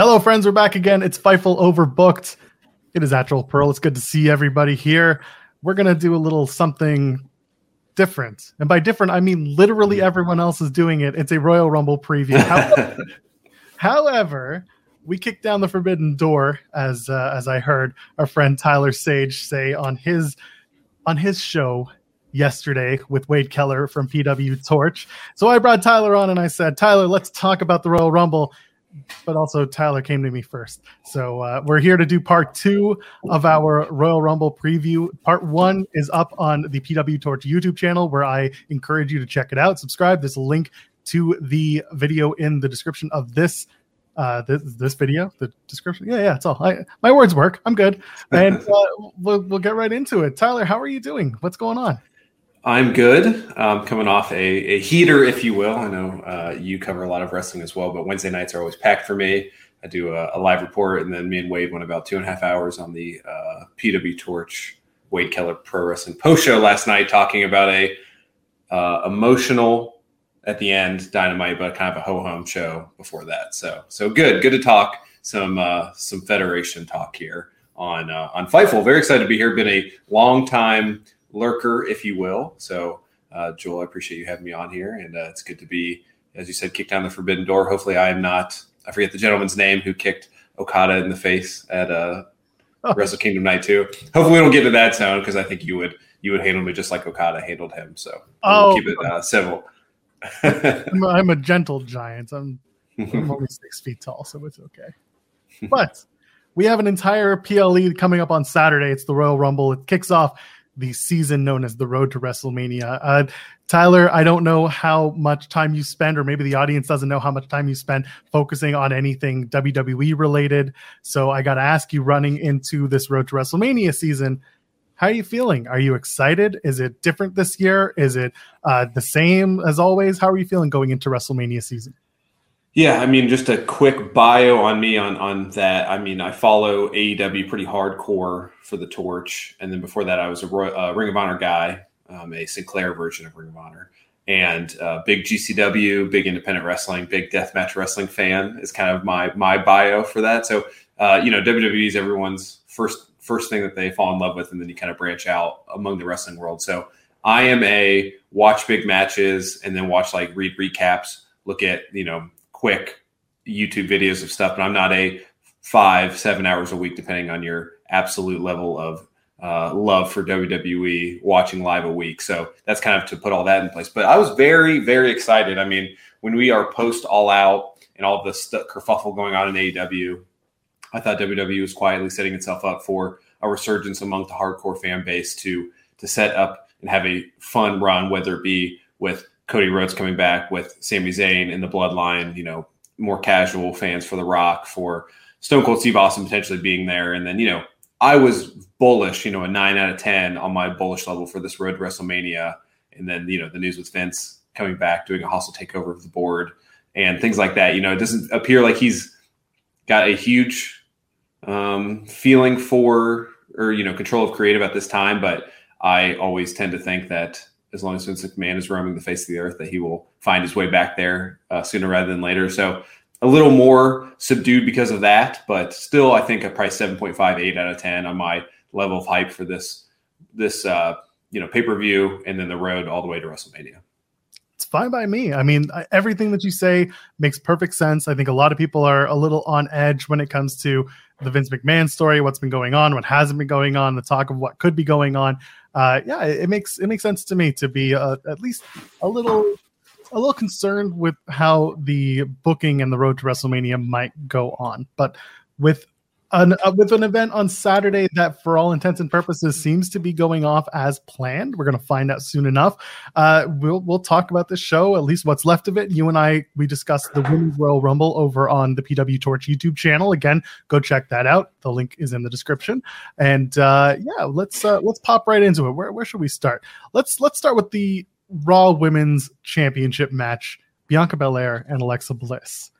Hello, friends. We're back again. It's Fightful Overbooked. It is Actual Pearl. It's good to see everybody here. We're going to do a little something different. And by different, I mean literally everyone else is doing it. It's a Royal Rumble preview. However, we kicked down the forbidden door, as I heard our friend Tyler Sage say on his show yesterday with Wade Keller from PW Torch. So I brought Tyler on and I said, Tyler, let's talk about the Royal Rumble. But also Tyler came to me first. So we're here to do part 2 of our Royal Rumble preview. Part 1 is up on the PW Torch YouTube channel, where I encourage you to check it out. Subscribe. There's a link to the video in the description of this video. The description. Yeah, it's all. My words work. I'm good. And we'll get right into it. Tyler, how are you doing? What's going on? I'm good. Coming off a heater, if you will. I know you cover a lot of wrestling as well, but Wednesday nights are always packed for me. I do a live report, and then me and Wade went about 2.5 hours on the PW Torch Wade Keller Pro Wrestling post show last night, talking about a emotional at the end Dynamite, but kind of a ho-hum show before that. So good to talk some Federation talk here on Fightful. Very excited to be here. Been a long time lurker, if you will. So, Joel, I appreciate you having me on here, and it's good to be, as you said, kicked down the forbidden door. Hopefully, I am not. I forget the gentleman's name who kicked Okada in the face at Wrestle Kingdom Night 2. Hopefully, we don't get to that zone, because I think you would handle me just like Okada handled him. So, we'll keep it civil. I'm a gentle giant. I'm only 6 feet tall, so it's okay. But we have an entire PLE coming up on Saturday. It's the Royal Rumble. It kicks off the season known as the Road to WrestleMania. Tyler, I don't know how much time you spend, or maybe the audience doesn't know how much time you spend focusing on anything WWE related. So I got to ask you, running into this Road to WrestleMania season, how are you feeling? Are you excited? Is it different this year? Is it the same as always? How are you feeling going into WrestleMania season? Yeah, I mean, just a quick bio on me on that. I mean, I follow AEW pretty hardcore for the Torch. And then before that, I was a Ring of Honor guy, a Sinclair version of Ring of Honor. And big GCW, big independent wrestling, big deathmatch wrestling fan is kind of my bio for that. So, WWE is everyone's first thing that they fall in love with, and then you kind of branch out among the wrestling world. So I am a watch big matches and then read recaps, look at, quick YouTube videos of stuff, but I'm not a 5-7 hours a week, depending on your absolute level of love for WWE, watching live a week. So that's kind of to put all that in place. But I was very, very excited. I mean, when we are post All Out and all the kerfuffle going on in AEW, I thought WWE was quietly setting itself up for a resurgence among the hardcore fan base to set up and have a fun run, whether it be with Cody Rhodes coming back, with Sami Zayn in the Bloodline, more casual fans for The Rock, for Stone Cold Steve Austin potentially being there. And then, I was bullish, a 9 out of 10 on my bullish level for this Road to WrestleMania. And then, the news with Vince coming back, doing a hostile takeover of the board and things like that. It doesn't appear like he's got a huge feeling for, or, control of creative at this time. But I always tend to think that as long as Vince McMahon is roaming the face of the earth, that he will find his way back there sooner rather than later. So a little more subdued because of that, but still, I think a price 7.5, 8 out of 10 on my level of hype for this pay-per-view, and then the road all the way to WrestleMania. It's fine by me. I mean, everything that you say makes perfect sense. I think a lot of people are a little on edge when it comes to the Vince McMahon story, what's been going on, what hasn't been going on, the talk of what could be going on. It makes sense to me to be at least a little concerned with how the booking and the Road to WrestleMania might go on. But with an event on Saturday that, for all intents and purposes, seems to be going off as planned, we're going to find out soon enough. We'll talk about this show, at least what's left of it. You and we discussed the Women's Royal Rumble over on the PW Torch YouTube channel. Again, go check that out. The link is in the description. And let's pop right into it. Where should we start? Let's start with the Raw Women's Championship match, Bianca Belair and Alexa Bliss.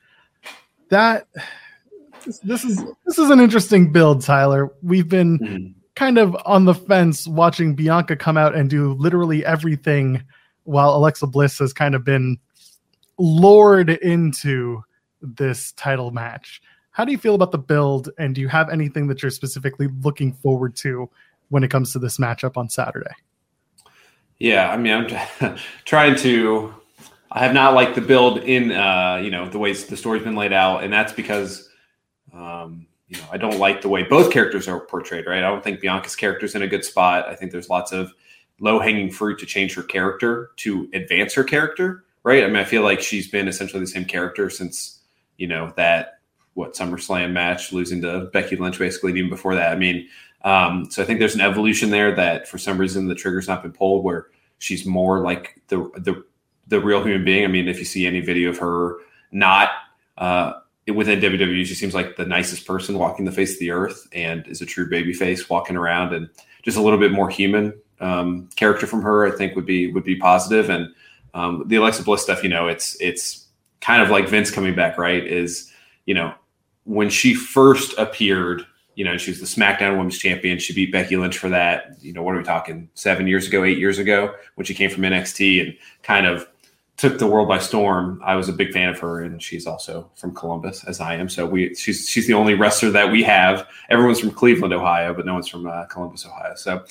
This is an interesting build, Tyler. We've been kind of on the fence watching Bianca come out and do literally everything, while Alexa Bliss has kind of been lured into this title match. How do you feel about the build, and do you have anything that you're specifically looking forward to when it comes to this matchup on Saturday? Yeah, I mean, I'm trying to. I have not liked the build in, the way the story's been laid out, and that's because, I don't like the way both characters are portrayed. Right? I don't think Bianca's character's in a good spot. I think there's lots of low-hanging fruit to change her character to advance her character. Right? I mean, I feel like she's been essentially the same character since that SummerSlam match, losing to Becky Lynch, basically, even before that. I mean, so I think there's an evolution there that for some reason the trigger's not been pulled, where she's more like the real human being. I mean, if you see any video of her not within WWE, she seems like the nicest person walking the face of the earth, and is a true baby face walking around, and just a little bit more human character from her, I think would be positive. And the Alexa Bliss stuff, it's kind of like Vince coming back, right? Is, when she first appeared, she was the SmackDown Women's Champion. She beat Becky Lynch for that. What are we talking? 7 years ago, 8 years ago, when she came from NXT and kind of took the world by storm. I was a big fan of her, and she's also from Columbus, as I am. So she's the only wrestler that we have. Everyone's from Cleveland, Ohio, but no one's from Columbus, Ohio. So,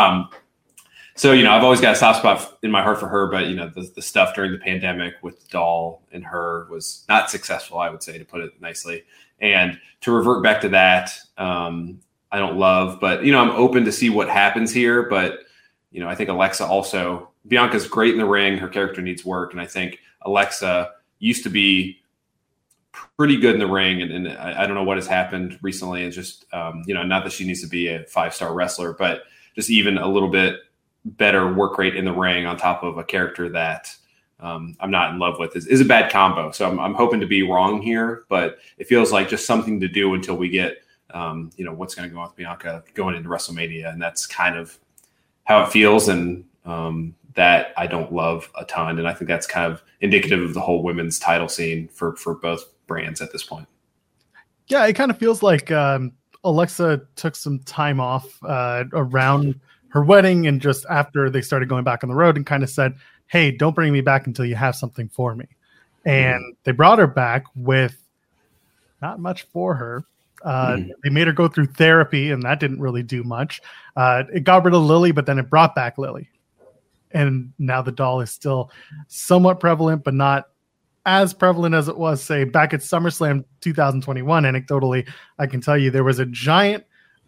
I've always got a soft spot in my heart for her, but the stuff during the pandemic with Doll and her was not successful, I would say, to put it nicely. And to revert back to that, I don't love, but I'm open to see what happens here. But I think Alexa also, Bianca's great in the ring. Her character needs work, and I think Alexa used to be pretty good in the ring. And I don't know what has happened recently. It's just not that she needs to be a 5-star wrestler, but just even a little bit better work rate in the ring on top of a character that I'm not in love with is a bad combo. So I'm hoping to be wrong here, but it feels like just something to do until we get, what's going to go on with Bianca going into WrestleMania. And that's kind of how it feels. And that I don't love a ton. And I think that's kind of indicative of the whole women's title scene for both brands at this point. Yeah, it kind of feels like Alexa took some time off around her wedding and just after they started going back on the road, and kind of said, hey, don't bring me back until you have something for me. And they brought her back with not much for her. They made her go through therapy, and that didn't really do much. It got rid of Lily, but then it brought back Lily. And now the doll is still somewhat prevalent, but not as prevalent as it was, say, back at SummerSlam 2021. Anecdotally, I can tell you there was a giant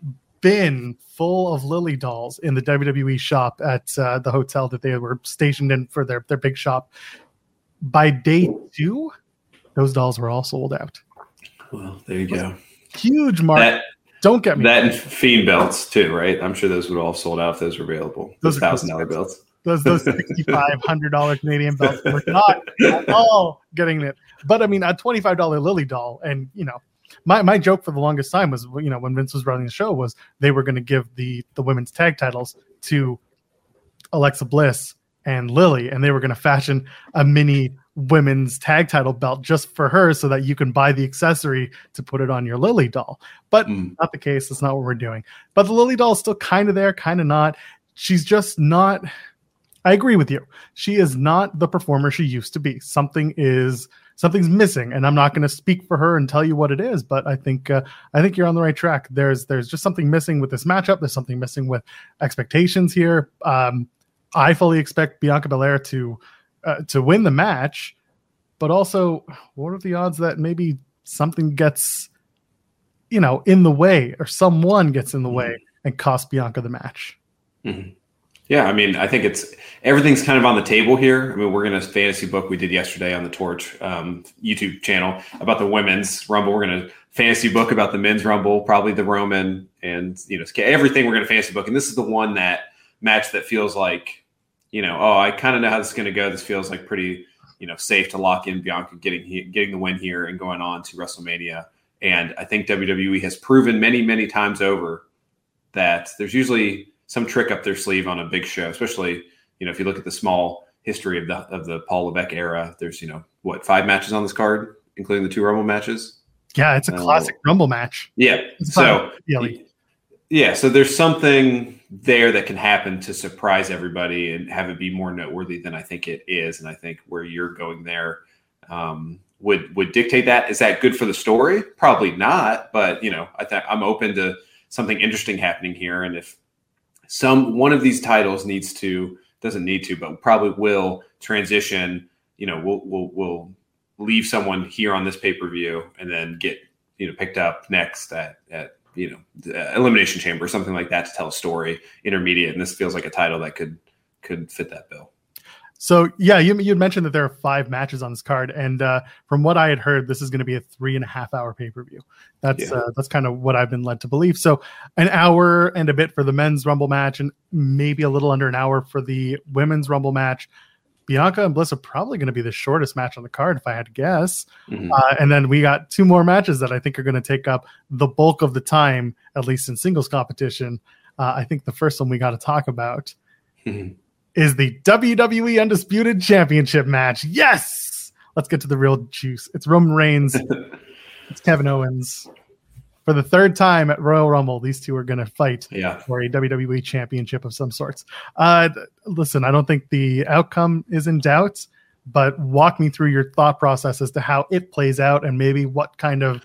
bin full of Lily dolls in the WWE shop at the hotel that they were stationed in for their big shop. By day 2, those dolls were all sold out. Well, there you go. Huge market. Don't get me. That and Fiend belts too, right? I'm sure those would all sold out if those were available. Those $1,000 belts. Those $6,500 Canadian belts were not at all getting it. But I mean, a $25 Lily doll, and my joke for the longest time was, when Vince was running the show, was they were going to give the women's tag titles to Alexa Bliss and Lily, and they were going to fashion a mini women's tag title belt just for her so that you can buy the accessory to put it on your Lily doll. But not the case. That's not what we're doing. But the Lily doll is still kind of there, kind of not. She's just not. I agree with you. She is not the performer she used to be. Something's missing, and I'm not going to speak for her and tell you what it is, but I think you're on the right track. There's just something missing with this matchup. There's something missing with expectations here. I fully expect Bianca Belair to win the match, but also, what are the odds that maybe something gets, in the way, or someone gets in the way and costs Bianca the match? Mm-hmm. Yeah, I mean, I think everything's kind of on the table here. I mean, we're going to fantasy book we did yesterday on the Torch YouTube channel about the women's Rumble. We're going to fantasy book about the men's Rumble, probably the Roman, and everything we're going to fantasy book. And this is the one match that feels like, I kind of know how this is going to go. This feels like pretty, safe to lock in Bianca getting the win here and going on to WrestleMania. And I think WWE has proven many, many times over that there's usually some trick up their sleeve on a big show, especially, if you look at the small history of the Paul Levesque era, there's, 5 matches on this card, including the 2 Rumble matches. Yeah. It's a classic Rumble match. Yeah. So there's something there that can happen to surprise everybody and have it be more noteworthy than I think it is. And I think where you're going there, would dictate that. Is that good for the story? Probably not. But I'm open to something interesting happening here. And if one of these titles doesn't need to, but probably will transition, we'll leave someone here on this pay-per-view and then get picked up next at the Elimination Chamber or something like that to tell a story intermediate. And this feels like a title that could fit that bill. So yeah, you mentioned that there are 5 matches on this card, and from what I had heard, this is going to be a 3.5 hour pay-per-view. That's kind of what I've been led to believe. So an hour and a bit for the men's Rumble match, and maybe a little under an hour for the women's Rumble match. Bianca and Bliss are probably going to be the shortest match on the card, if I had to guess. Mm-hmm. And then we got 2 more matches that I think are going to take up the bulk of the time, at least in singles competition. I think the first one we got to talk about is the WWE Undisputed Championship match. Yes! Let's get to the real juice. It's Roman Reigns. It's Kevin Owens. For the 3rd time at Royal Rumble, these two are going to fight for a WWE championship of some sorts. Listen, I don't think the outcome is in doubt, but walk me through your thought process as to how it plays out and maybe what kind of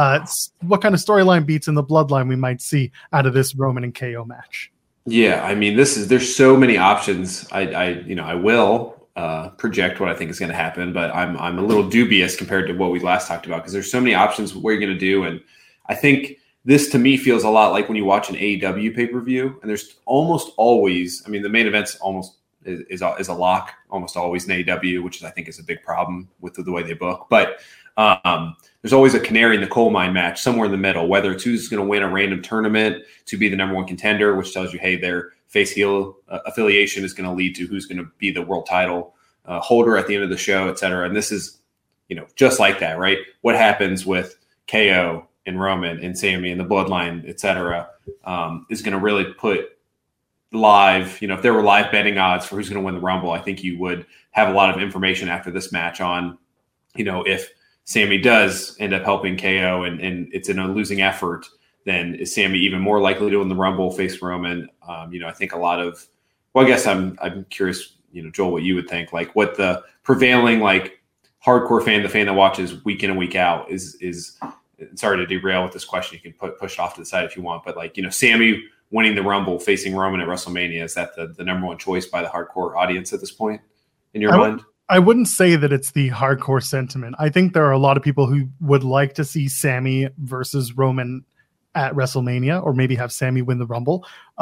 storyline beats in the bloodline we might see out of this Roman and KO match. Yeah, I mean, there's so many options. I will project what I think is going to happen, but I'm a little dubious compared to what we last talked about because there's so many options what you're going to do, and I think this to me feels a lot like when you watch an AEW pay-per-view, and there's almost always, I mean, the main event's almost is a lock, almost always in AEW, which I think is a big problem with the way they book, but there's always a canary in the coal mine match somewhere in the middle, whether it's who's going to win a random tournament to be the number 1 contender, which tells you, hey, their face-heel affiliation is going to lead to who's going to be the world title holder at the end of the show, et cetera. And this is, just like that, right? What happens with KO and Roman and Sami and the bloodline, et cetera, is going to really put live, if there were live betting odds for who's going to win the Rumble, I think you would have a lot of information after this match on, if Sami does end up helping KO and it's in a losing effort, then is Sami even more likely to win the Rumble, face Roman? I think a lot of, I guess I'm curious, Joel, what you would think, like what the prevailing, like hardcore fan, the fan that watches week in and week out is sorry to derail with this question. You can push it off to the side if you want, but like, Sami winning the Rumble, facing Roman at WrestleMania, is that the number 1 choice by the hardcore audience at this point in your mind? I wouldn't say that it's the hardcore sentiment. I think there are a lot of people who would like to see Sami versus Roman at WrestleMania, or maybe have Sami win the Rumble.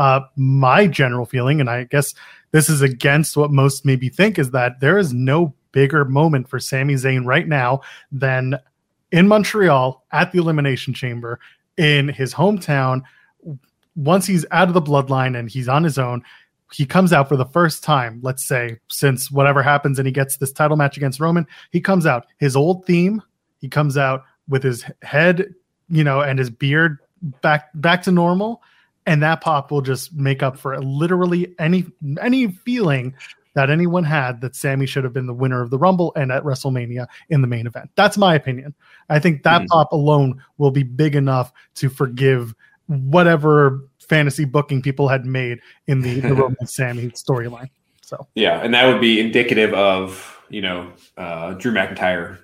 My general feeling, and I guess this is against what most maybe think, is that there is no bigger moment for Sami Zayn right now than in Montreal at the Elimination Chamber in his hometown. Once he's out of the bloodline and he's on his own, he comes out for the first time, let's say, since whatever happens, and he gets this title match against Roman. He comes out, his old theme, he comes out with his head, and his beard back to normal, and that pop will just make up for literally any feeling that anyone had that Sami should have been the winner of the Rumble and at WrestleMania in the main event. That's my opinion. I think that pop alone will be big enough to forgive whatever fantasy booking people had made in the Roman Sami storyline. So yeah, and that would be indicative of Drew McIntyre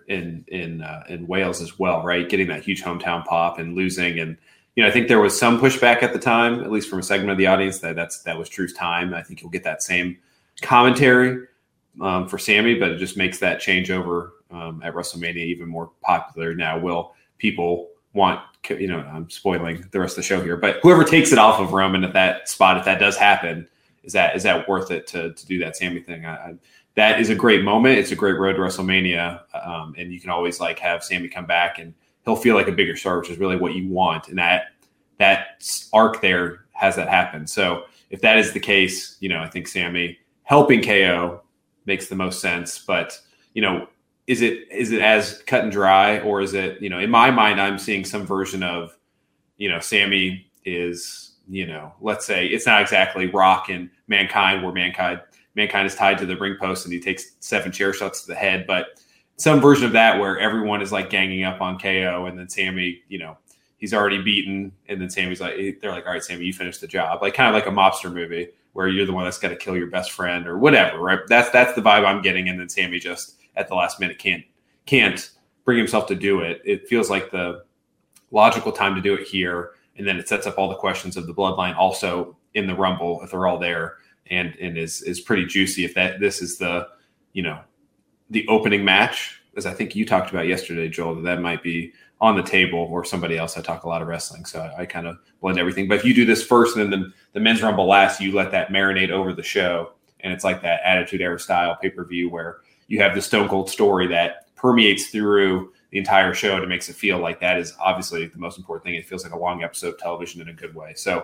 in Wales as well, right? Getting that huge hometown pop and losing, and I think there was some pushback at the time, at least from a segment of the audience, that was Drew's time. I think you'll get that same commentary for Sami, but it just makes that changeover at WrestleMania even more popular now. Will people want, I'm spoiling the rest of the show here, but whoever takes it off of Roman at that spot, if that does happen, is that worth it to do that Sami thing? That is a great moment. It's a great road to WrestleMania. And you can always like have Sami come back and he'll feel like a bigger star, which is really what you want. And that arc there has that happen. So if that is the case, I think Sami helping KO makes the most sense, but is it as cut and dry, or is it, in my mind, I'm seeing some version of, Sami is, let's say it's not exactly Rock and Mankind, where Mankind is tied to the ring post and he takes 7 chair shots to the head, but some version of that where everyone is like ganging up on KO, and then Sami, he's already beaten, and then Sami's like, they're like, all right, Sami, you finished the job. Like kind of like a mobster movie where you're the one that's got to kill your best friend or whatever, right? That's the vibe I'm getting. And then Sami just at the last minute can't bring himself to do it. It feels like the logical time to do it here. And then it sets up all the questions of the bloodline also in the Rumble, if they're all there, and is pretty juicy. If this is the, the opening match, as I think you talked about yesterday, Joel, that might be on the table, or somebody else. I talk a lot of wrestling, so I kind of blend everything. But if you do this first and then the men's Rumble last, you let that marinate over the show. And it's like that Attitude Era style pay-per-view where you have the Stone Cold story that permeates through the entire show, and it makes it feel like that is obviously the most important thing. It feels like a long episode of television in a good way. So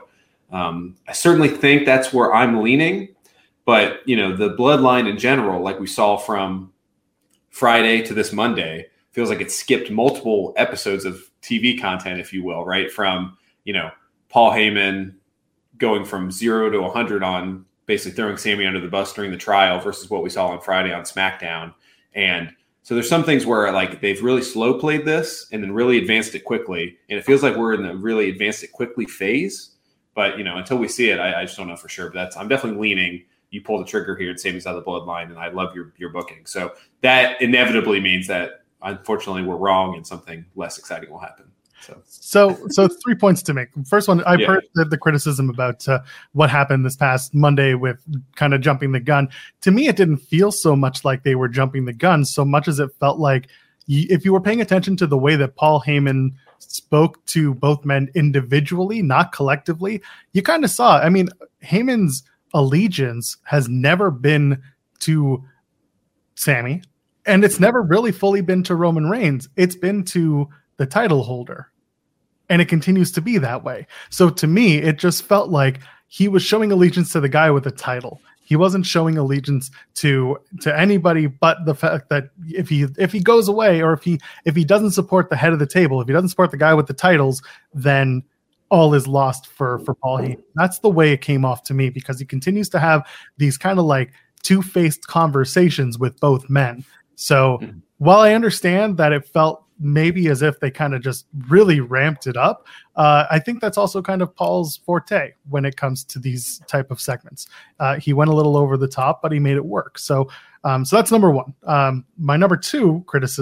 I certainly think that's where I'm leaning. But, the bloodline in general, like we saw from Friday to this Monday, feels like it skipped multiple episodes of TV content, if you will, right? From, Paul Heyman going from 0 to 100 on basically throwing Sami under the bus during the trial versus what we saw on Friday on SmackDown. And so there's some things where like they've really slow played this and then really advanced it quickly. And it feels like we're in the really advanced it quickly phase. But, until we see it, I just don't know for sure. But I'm definitely leaning. You pull the trigger here and Sami's out of the bloodline, and I love your booking. So that inevitably means that, unfortunately, we're wrong and something less exciting will happen. So 3 points to make. First one, I've heard the criticism about what happened this past Monday with kind of jumping the gun. To me, it didn't feel so much like they were jumping the gun so much as it felt like if you were paying attention to the way that Paul Heyman spoke to both men individually, not collectively, you kind of saw. I mean, Heyman's allegiance has never been to Sami, and it's never really fully been to Roman Reigns. It's been to the title holder, and it continues to be that way. So to me, it just felt like he was showing allegiance to the guy with the title. He wasn't showing allegiance to anybody but the fact that if he goes away, or if he doesn't support the head of the table, if he doesn't support the guy with the titles, then all is lost for Paul Heyman. That's the way it came off to me, because he continues to have these kind of like two-faced conversations with both men. So while I understand that it felt maybe as if they kind of just really ramped it up, I think that's also kind of Paul's forte when it comes to these type of segments. He went a little over the top, but he made it work. So that's number one. My number two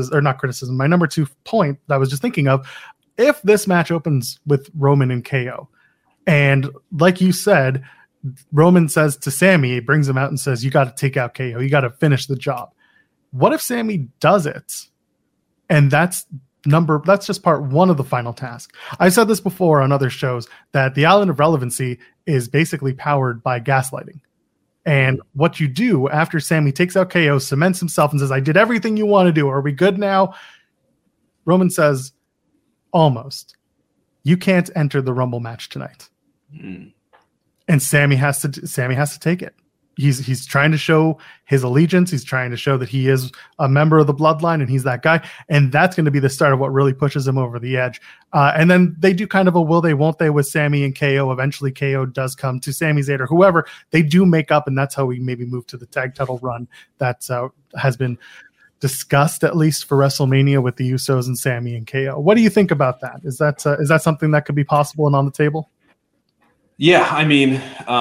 my number 2 point that I was just thinking of, if this match opens with Roman and KO, and like you said, Roman says to Sami, he brings him out and says, you got to take out KO. You got to finish the job. What if Sami does it? And that's just part one of the final task. I said this before on other shows that the Island of Relevancy is basically powered by gaslighting. And what you do after Sami takes out KO, cements himself and says, I did everything you want to do. Are we good now? Roman says, almost. You can't enter the Rumble match tonight. And Sami has to take it. He's trying to show his allegiance. He's trying to show that he is a member of the bloodline and he's that guy. And that's going to be the start of what really pushes him over the edge. And then they do kind of a will they, won't they with Sami and KO. Eventually KO does come to Sami Zayn or whoever. They do make up, and that's how we maybe move to the tag title run that has been discussed, at least for WrestleMania, with the Usos and Sami and KO. What do you think about that? Is that something that could be possible and on the table? Yeah, I mean,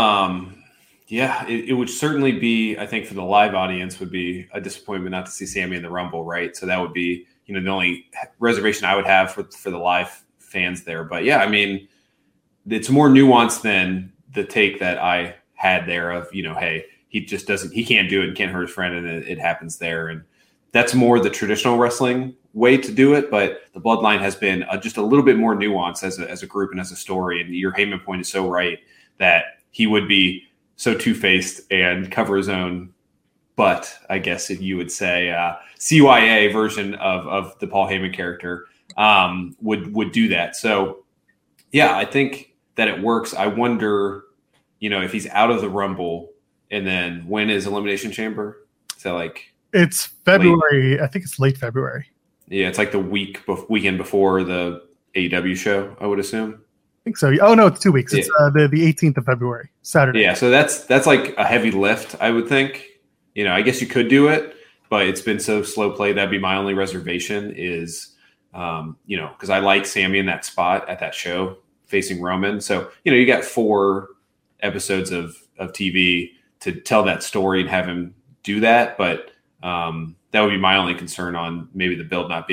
it would certainly be, I think for the live audience, would be a disappointment not to see Sami in the Rumble, right? So that would be, the only reservation I would have for the live fans there. But yeah, I mean, it's more nuanced than the take that I had there of, hey, he can't do it and can't hurt his friend, and it happens there. And that's more the traditional wrestling way to do it. But the bloodline has been just a little bit more nuanced as a group and as a story. And your Heyman point is so right that he would be so two-faced and cover his own butt, I guess, if you would say, CYA version of the Paul Heyman character would do that. So, yeah, I think that it works. I wonder, if he's out of the Rumble, and then when is Elimination Chamber? So, it's February. I think it's late February. Yeah, it's like the weekend before the AEW show, I would assume. I think so. Oh no, it's 2 weeks. It's the 18th of February, Saturday. Yeah, so that's like a heavy lift, I would think. I guess you could do it, but it's been so slow play. That'd be my only reservation is, because I like Sami in that spot at that show facing Roman. So, you got 4 episodes of TV to tell that story and have him do that. But that would be my only concern on maybe the build not being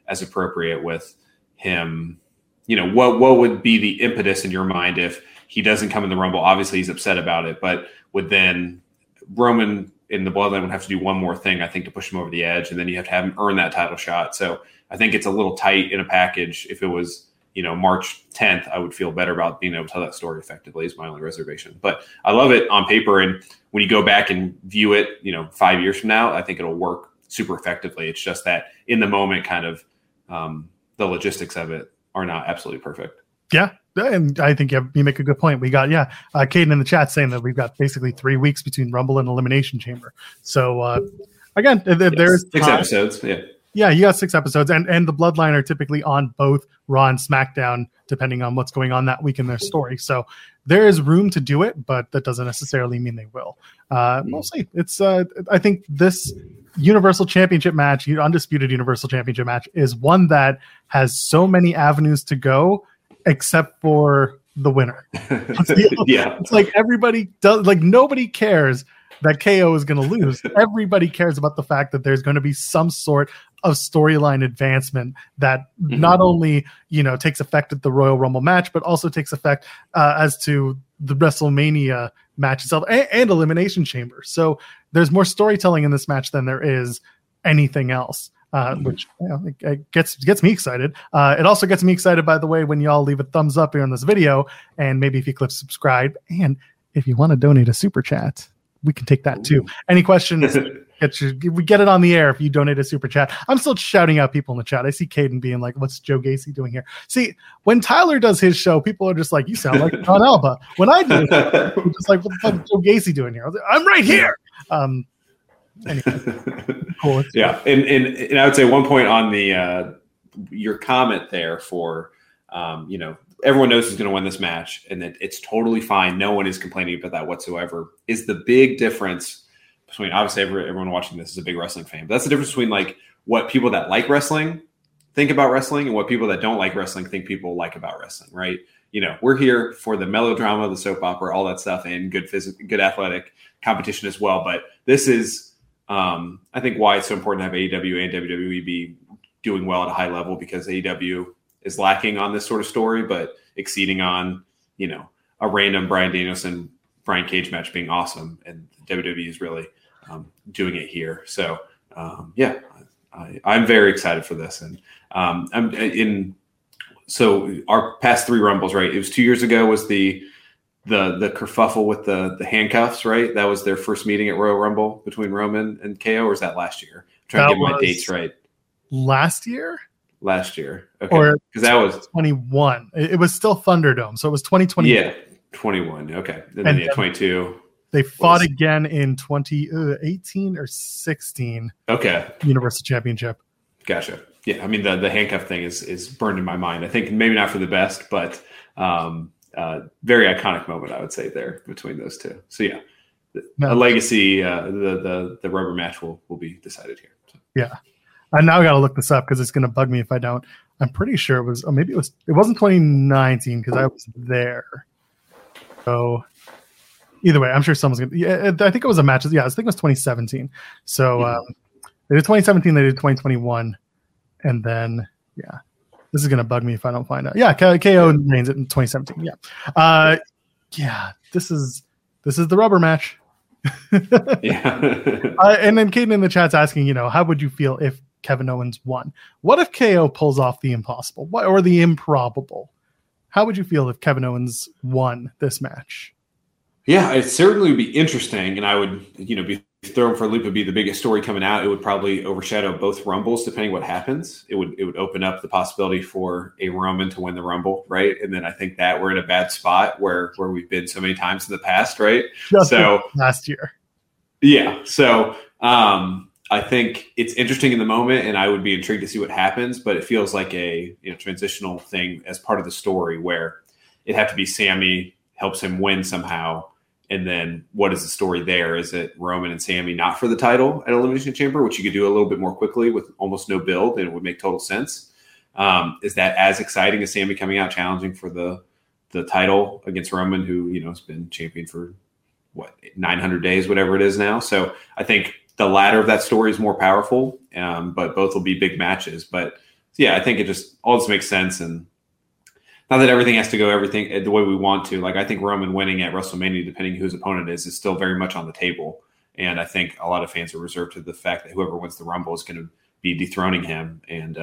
as appropriate with him. You know, what would be the impetus in your mind if he doesn't come in the Rumble? Obviously, he's upset about it, but would then Roman in the Bloodline would have to do one more thing, I think, to push him over the edge, and then you have to have him earn that title shot. So I think it's a little tight in a package. If it was, you know, March 10th, I would feel better about being able to tell that story effectively, is my only reservation. But I love it on paper, and when you go back and view it, you know, 5 years from now, I think it'll work super effectively. It's just that in the moment, kind of the logistics of it are not absolutely perfect. Yeah. And I think you make a good point. We got, Caden in the chat saying that we've got basically 3 weeks between Rumble and Elimination Chamber. So, again, there's 6 episodes. Yeah. Yeah, you got 6 episodes. And the Bloodline are typically on both Raw and SmackDown, depending on what's going on that week in their story. So there is room to do it, but that doesn't necessarily mean they will. Mostly, it's, I think this Universal Championship match, undisputed Universal Championship match, is one that has so many avenues to go, except for the winner. Yeah, it's like everybody does. Like nobody cares that KO is going to lose. Everybody cares about the fact that there's going to be some sort of storyline advancement that not only takes effect at the Royal Rumble match, but also takes effect as to the WrestleMania match itself and Elimination Chamber. So there's more storytelling in this match than there is anything else, which it gets me excited. It also gets me excited, by the way, when y'all leave a thumbs up here on this video, and maybe if you click subscribe, and if you want to donate a super chat, we can take that too. Any questions? We get it on the air if you donate a super chat. I'm still shouting out people in the chat. I see Caden being like, what's Joe Gacy doing here? See, when Tyler does his show, people are just like, you sound like John Alba. When I do it, I'm just like, what the fuck is Joe Gacy doing here? I'm right here. Anyway, cool. Yeah. And I would say one point on the your comment there for, everyone knows who's going to win this match, and that it's totally fine. No one is complaining about that whatsoever. Is the big difference between, obviously everyone watching this is a big wrestling fan, but that's the difference between like what people that like wrestling think about wrestling and what people that don't like wrestling think people like about wrestling, right? We're here for the melodrama, the soap opera, all that stuff, and good athletic competition as well. But this is, I think, why it's so important to have AEW and WWE be doing well at a high level, because AEW is lacking on this sort of story, but exceeding on, a random Bryan Danielson, Brian Cage match being awesome. And WWE is really doing it here. So, I'm very excited for this. And so our past 3 Rumbles, right? It was 2 years ago was the kerfuffle with the handcuffs, right? That was their first meeting at Royal Rumble between Roman and KO, or was that last year? I'm trying to get my dates right. Last year. Okay. Because that was 21. It was still Thunderdome. So it was 2020. Yeah. 21. Okay. And then 22. They fought again in 2018 or 16. Okay. Universal Championship. Gotcha. Yeah. I mean, the handcuff thing is burned in my mind. I think maybe not for the best, but very iconic moment, I would say, there between those two. So yeah, a legacy, the rubber match will be decided here. So. Yeah. I now got to look this up because it's going to bug me if I don't. I'm pretty sure it was, or maybe it wasn't 2019 because I was there. So either way, I'm sure someone's going to, yeah, I think it was a match. Yeah, I think it was 2017. So they did 2017, they did 2021. And then, yeah, this is going to bug me if I don't find out. Yeah, KO reigns it in 2017. Yeah. Yeah, this is the rubber match. Yeah. And then Caden in the chat's asking, how would you feel if Kevin Owens won? What if KO pulls off the impossible or the improbable? How would you feel if Kevin Owens won this match? Yeah, it certainly would be interesting, and I would, be thrown for a loop. Would be the biggest story coming out. It would probably overshadow both Rumbles, depending what happens. It would open up the possibility for a Roman to win the Rumble, right? And then I think that we're in a bad spot where we've been so many times in the past, right? Just last year. Yeah. So I think it's interesting in the moment, and I would be intrigued to see what happens. But it feels like a transitional thing as part of the story where it'd have to be Sammy helps him win somehow. And then what is the story there? Is it Roman and Sammy not for the title at Elimination Chamber, which you could do a little bit more quickly with almost no build, and it would make total sense? Is that as exciting as Sammy coming out challenging for the title against Roman, who, has been champion for 900 days, whatever it is now? So I think the latter of that story is more powerful, but both will be big matches. But yeah, I think it just all this makes sense, and not that everything has to go everything the way we want to. Like I think Roman winning at WrestleMania, depending who his opponent is still very much on the table. And I think a lot of fans are reserved to the fact that whoever wins the Rumble is going to be dethroning him. And,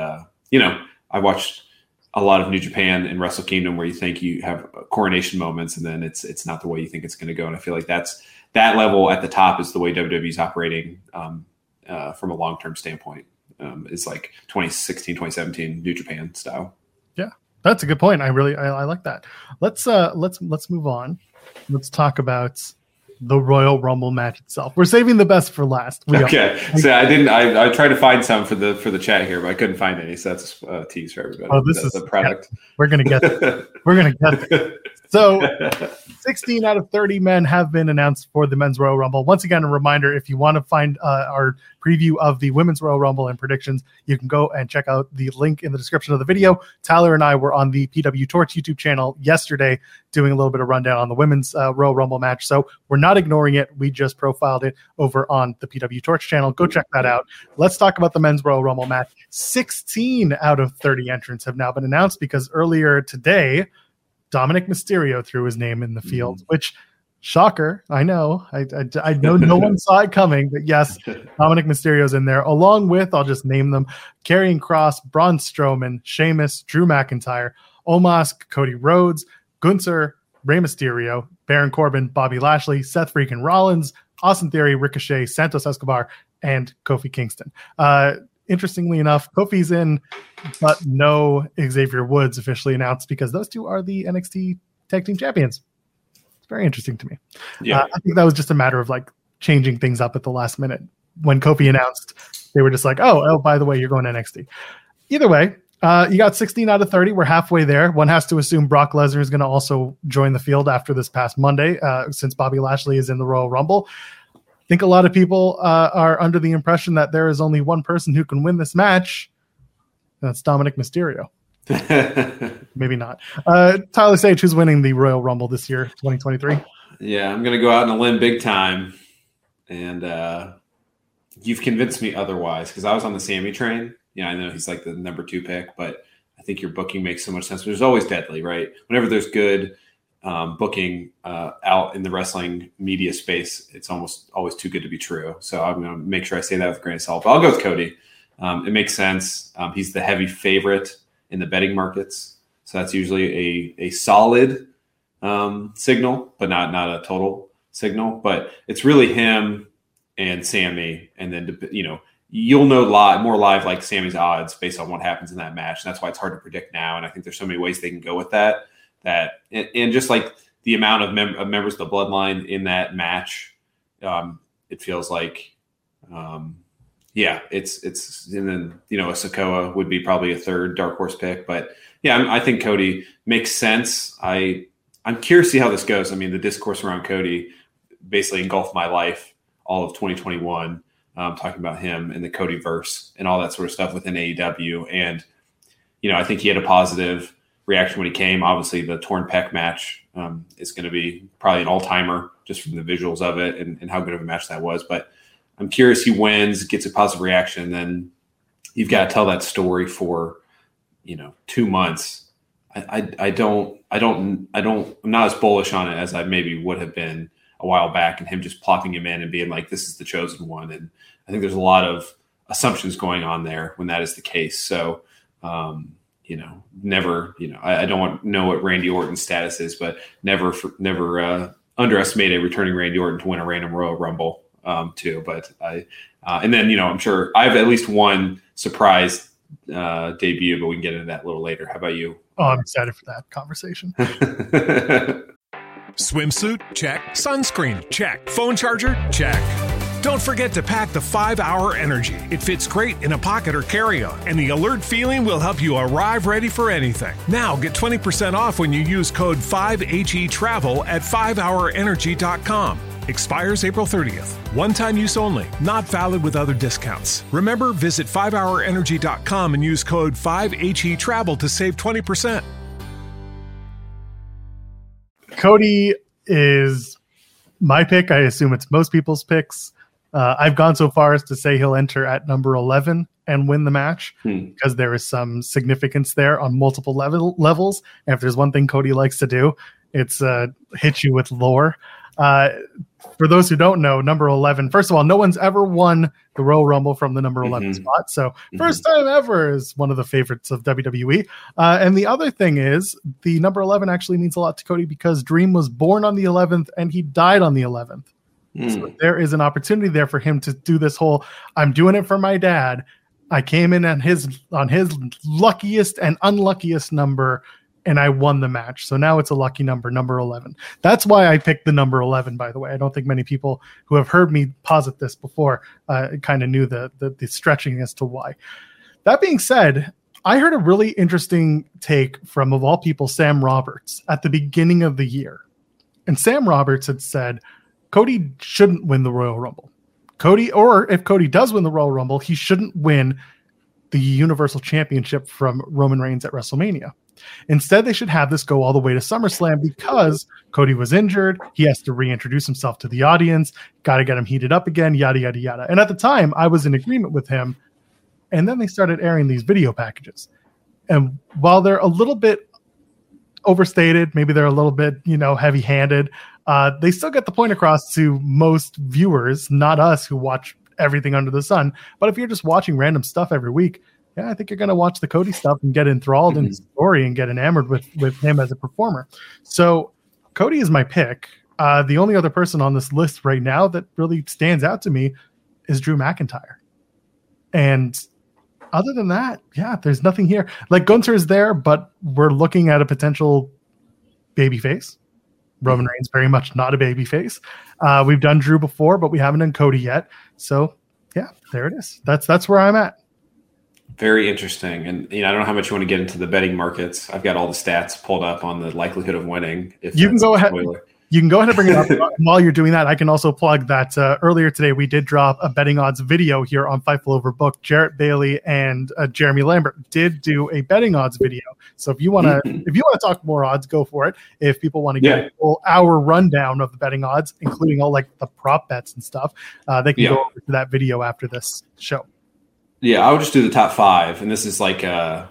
I watched a lot of New Japan and Wrestle Kingdom where you think you have coronation moments and then it's not the way you think it's going to go. And I feel like that level at the top is the way WWE is operating from a long-term standpoint. It's like 2016, 2017 New Japan style. Yeah, that's a good point. I like that. Let's move on. Let's talk about the Royal Rumble match itself. We're saving the best for last. Okay. So I tried to find some for the chat here, but I couldn't find any. So that's a tease for everybody. Oh, this is the product. Yeah, we're going to get there. We're going to get there. So 16 out of 30 men have been announced for the Men's Royal Rumble. Once again, a reminder, if you want to find our preview of the Women's Royal Rumble and predictions, you can go and check out the link in the description of the video. Tyler and I were on the PW Torch YouTube channel yesterday doing a little bit of rundown on the Women's Royal Rumble match. So we're not ignoring it. We just profiled it over on the PW Torch channel. Go check that out. Let's talk about the Men's Royal Rumble match. 16 out of 30 entrants have now been announced because earlier today, Dominic Mysterio threw his name in the field, which, shocker, I know. I know no one saw it coming, but yes, Dominic Mysterio's in there, along with, I'll just name them, Karrion Kross, Braun Strowman, Sheamus, Drew McIntyre, Omos, Cody Rhodes, Gunther, Rey Mysterio, Baron Corbin, Bobby Lashley, Seth freaking Rollins, Austin Theory, Ricochet, Santos Escobar, and Kofi Kingston. Interestingly enough, Kofi's in, but no Xavier Woods officially announced because those two are the NXT Tag Team Champions. It's very interesting to me. Yeah, I think that was just a matter of like changing things up at the last minute. When Kofi announced, they were just like, oh, by the way, you're going to NXT. Either way, you got 16 out of 30. We're halfway there. One has to assume Brock Lesnar is going to also join the field after this past Monday, since Bobby Lashley is in the Royal Rumble. I think a lot of people are under the impression that there is only one person who can win this match. That's Dominic Mysterio. Maybe not. Tyler Sage, who's winning the Royal Rumble this year, 2023? Yeah, I'm going to go out on a limb big time. And you've convinced me otherwise because I was on the Sammy train. Yeah, I know he's like the number 2 pick, but I think your booking makes so much sense. There's always deadly, right? Whenever there's good booking out in the wrestling media space, it's almost always too good to be true. So I'm going to make sure I say that with a grain of salt. But I'll go with Cody. It makes sense. He's the heavy favorite in the betting markets. So that's usually a solid signal, but not a total signal. But it's really him and Sammy. And then, you'll know more live like Sammy's odds based on what happens in that match. And that's why it's hard to predict now. And I think there's so many ways they can go with that. And just like the amount of members of the bloodline in that match, it feels like, it's and then a Sikoa would be probably a third dark horse pick, but I think Cody makes sense. I'm curious to see how this goes. I mean, the discourse around Cody basically engulfed my life all of 2021, talking about him and the Cody verse and all that sort of stuff within AEW, and I think he had a positive reaction when he came. Obviously, the torn pec match is going to be probably an all-timer just from the visuals of it and how good of a match that was. But I'm curious, he wins, gets a positive reaction, and then you've got to tell that story for 2 months. I'm not as bullish on it as I maybe would have been a while back, and him just plopping him in and being like, this is the chosen one. And I think there's a lot of assumptions going on there when that is the case. So, never, I don't want to know what Randy Orton's status is, but never underestimate a returning Randy Orton to win a random Royal Rumble too. But and then, I'm sure I have at least one surprise debut, but we can get into that a little later. How about you? Oh, I'm excited for that conversation. Swimsuit? Check. Sunscreen? Check. Phone charger? Check. Don't forget to pack the 5-Hour Energy. It fits great in a pocket or carry-on, and the alert feeling will help you arrive ready for anything. Now get 20% off when you use code 5HETRAVEL at 5hourenergy.com. Expires April 30th. One-time use only. Not valid with other discounts. Remember, visit 5hourenergy.com and use code 5HETRAVEL to save 20%. Cody is my pick. I assume it's most people's picks. I've gone so far as to say he'll enter at number 11 and win the match because there is some significance there on multiple levels. And if there's one thing Cody likes to do, it's hit you with lore. For those who don't know, number 11, first of all, no one's ever won the Royal Rumble from the number 11 spot. So first time ever is one of the favorites of WWE. And the other thing is the number 11 actually means a lot to Cody because Dream was born on the 11th and he died on the 11th. So there is an opportunity there for him to do this whole, I'm doing it for my dad. I came in on his luckiest and unluckiest number, and I won the match. So now it's a lucky number 11. That's why I picked the number 11, by the way. I don't think many people who have heard me posit this before kind of knew the stretching as to why. That being said, I heard a really interesting take from, of all people, Sam Roberts at the beginning of the year. And Sam Roberts had said, Cody shouldn't win the Royal Rumble. Or if Cody does win the Royal Rumble, he shouldn't win the Universal Championship from Roman Reigns at WrestleMania. Instead, they should have this go all the way to SummerSlam because Cody was injured. He has to reintroduce himself to the audience. Got to get him heated up again, yada, yada, yada. And at the time, I was in agreement with him. And then they started airing these video packages. And while they're a little bit overstated, maybe they're a little bit, heavy-handed, they still get the point across to most viewers, not us who watch everything under the sun. But if you're just watching random stuff every week, yeah, I think you're going to watch the Cody stuff and get enthralled in the story and get enamored with him as a performer. So Cody is my pick. The only other person on this list right now that really stands out to me is Drew McIntyre. And other than that, yeah, there's nothing here. Like Gunther is there, but we're looking at a potential babyface. Roman Reigns very much not a babyface. We've done Drew before, but we haven't done Cody yet. So yeah, there it is. That's where I'm at. Very interesting. And I don't know how much you want to get into the betting markets. I've got all the stats pulled up on the likelihood of winning. If you can go ahead. You can go ahead and bring it up. While you're doing that, I can also plug that earlier today we did drop a betting odds video here on Fightful Overbooked. Jarrett Bailey and Jeremy Lambert did do a betting odds video. So if you want to talk more odds, go for it. If people want to get a full hour rundown of the betting odds, including all like the prop bets and stuff, they can go over to that video after this show. Yeah, I would just do the top 5, and this is like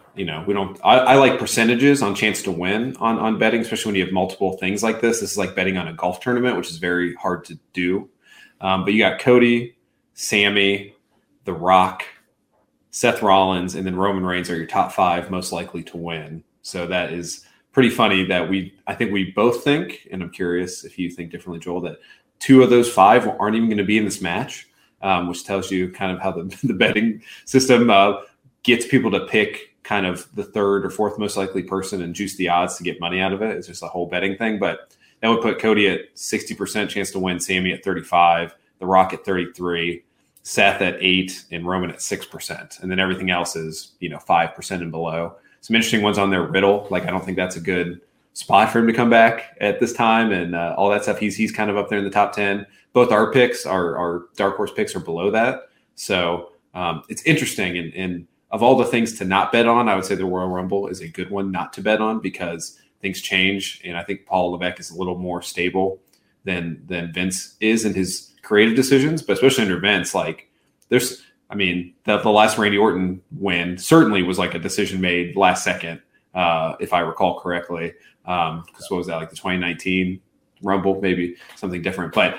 I like percentages on chance to win on betting, especially when you have multiple things like this. This is like betting on a golf tournament, which is very hard to do. But you got Cody, Sammy, The Rock, Seth Rollins, and then Roman Reigns are your top 5 most likely to win. So that is pretty funny that I think we both think, and I'm curious if you think differently, Joel, that 2 of those 5 aren't even going to be in this match. Which tells you kind of how the betting system gets people to pick kind of the 3rd or 4th most likely person and juice the odds to get money out of it. It's just a whole betting thing. But that would put Cody at 60% chance to win, Sammy at 35%, The Rock at 33%, Seth at 8%, and Roman at 6%. And then everything else is 5% and below. Some interesting ones on there. Riddle, I don't think that's a good spot for him to come back at this time, and all that stuff. He's kind of up there in the top 10. Both our picks, our dark horse picks, are below that. So it's interesting. And of all the things to not bet on, I would say the Royal Rumble is a good one not to bet on because things change. And I think Paul Levesque is a little more stable than Vince is in his creative decisions. But especially under Vince, the last Randy Orton win certainly was like a decision made last second, if I recall correctly. Because what was that, the 2019 Rumble, maybe something different, but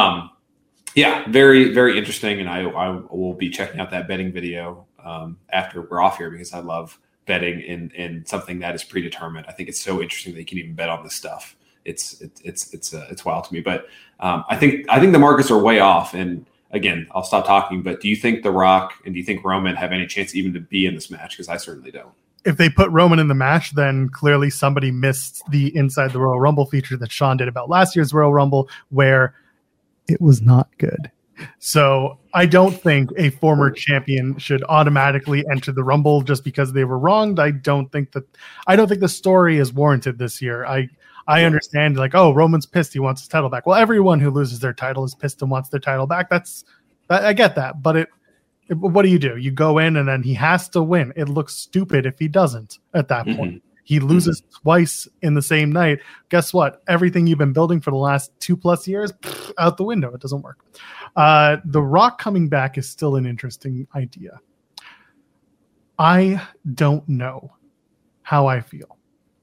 very, very interesting. And I will be checking out that betting video after we're off here because I love betting in something that is predetermined. I think it's so interesting that you can even bet on this stuff. It's wild to me, but I think the markets are way off. And again, I'll stop talking. But do you think The Rock and do you think Roman have any chance even to be in this match? Because I certainly don't. If they put Roman in the match, then clearly somebody missed the Inside the Royal Rumble feature that Sean did about last year's Royal Rumble, where it was not good. So I don't think a former champion should automatically enter the Rumble just because they were wronged. I don't think the story is warranted this year. I understand Roman's pissed. He wants his title back. Well, everyone who loses their title is pissed and wants their title back. I get that, but what do? You go in and then he has to win. It looks stupid if he doesn't at that point. He loses twice in the same night. Guess what? Everything you've been building for the last 2+ years, out the window. It doesn't work. The Rock coming back is still an interesting idea. I don't know how I feel.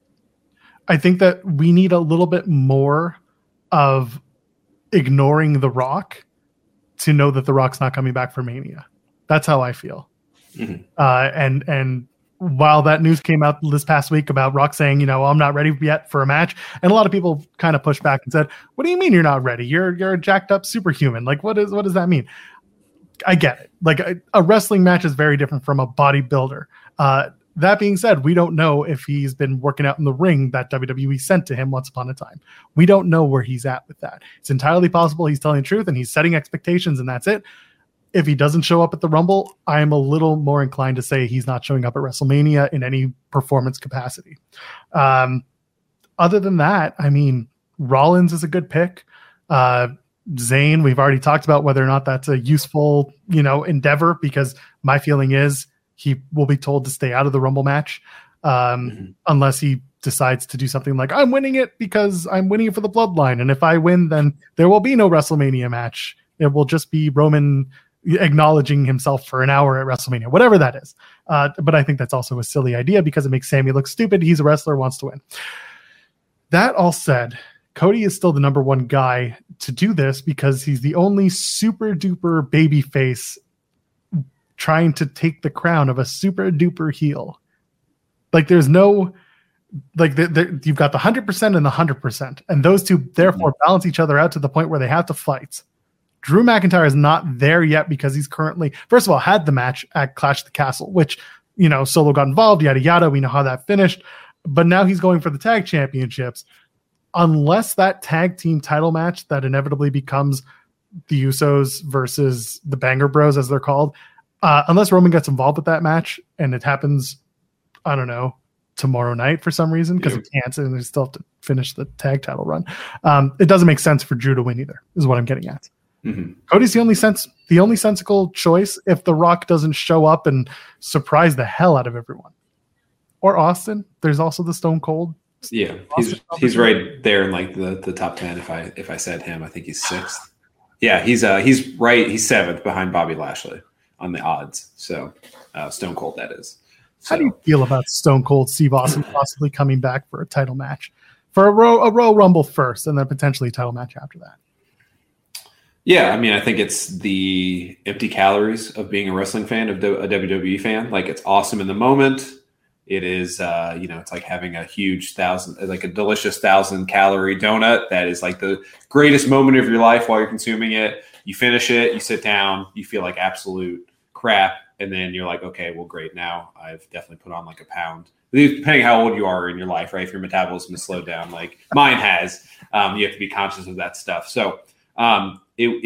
I think that we need a little bit more of ignoring The Rock to know that The Rock's not coming back for Mania. That's how I feel. Mm-hmm. And while that news came out this past week about Rock saying, I'm not ready yet for a match, and a lot of people kind of pushed back and said, "What do you mean you're not ready? You're a jacked up superhuman. Like, what does that mean?" I get it. Like a wrestling match is very different from a bodybuilder. That being said, we don't know if he's been working out in the ring that WWE sent to him once upon a time. We don't know where he's at with that. It's entirely possible he's telling the truth and he's setting expectations and that's it. If he doesn't show up at the Rumble, I'm a little more inclined to say he's not showing up at WrestleMania in any performance capacity. Other than that, I mean, Rollins is a good pick. Zayn, we've already talked about whether or not that's a useful, endeavor, because my feeling is he will be told to stay out of the Rumble match unless he decides to do something like, I'm winning it because I'm winning it for the bloodline. And if I win, then there will be no WrestleMania match. It will just be Roman acknowledging himself for an hour at WrestleMania, whatever that is. But I think that's also a silly idea because it makes Sami look stupid. He's a wrestler, wants to win. That all said, Cody is still the number one guy to do this because he's the only super duper baby face trying to take the crown of a super duper heel. Like there's no, like you've got the 100% and the 100%, and those two therefore balance each other out to the point where they have to fight. Drew McIntyre is not there yet because he's currently, first of all, had the match at Clash of the Castle, which, Solo got involved, yada, yada. We know how that finished, but now he's going for the tag championships. Unless that tag team title match that inevitably becomes the Usos versus the Banger Bros, as they're called, unless Roman gets involved with that match and it happens, I don't know, tomorrow night for some reason, because it can't, and they still have to finish the tag title run. It doesn't make sense for Drew to win either, is what I'm getting at. Mm-hmm. Cody's the only sensical choice if The Rock doesn't show up and surprise the hell out of everyone. Or Austin. There's also the Stone Cold. Yeah, he's right there in like the top 10. If I said him, I think he's 6th. Yeah, he's right. He's 7th behind Bobby Lashley on the odds. So Stone Cold, that is. So. How do you feel about Stone Cold Steve Austin possibly coming back for a title match, for a Royal Rumble first, and then potentially a title match after that? Yeah, I mean, I think it's the empty calories of being a wrestling fan, of a WWE fan. Like, it's awesome in the moment. It is, it's like having a huge a delicious 1,000-calorie donut that is like the greatest moment of your life while you're consuming it. You finish it, you sit down, you feel like absolute crap, and then you're like, okay, well, great. Now I've definitely put on like a pound. Depending how old you are in your life, right? If your metabolism has slowed down, like mine has, you have to be conscious of that stuff. So I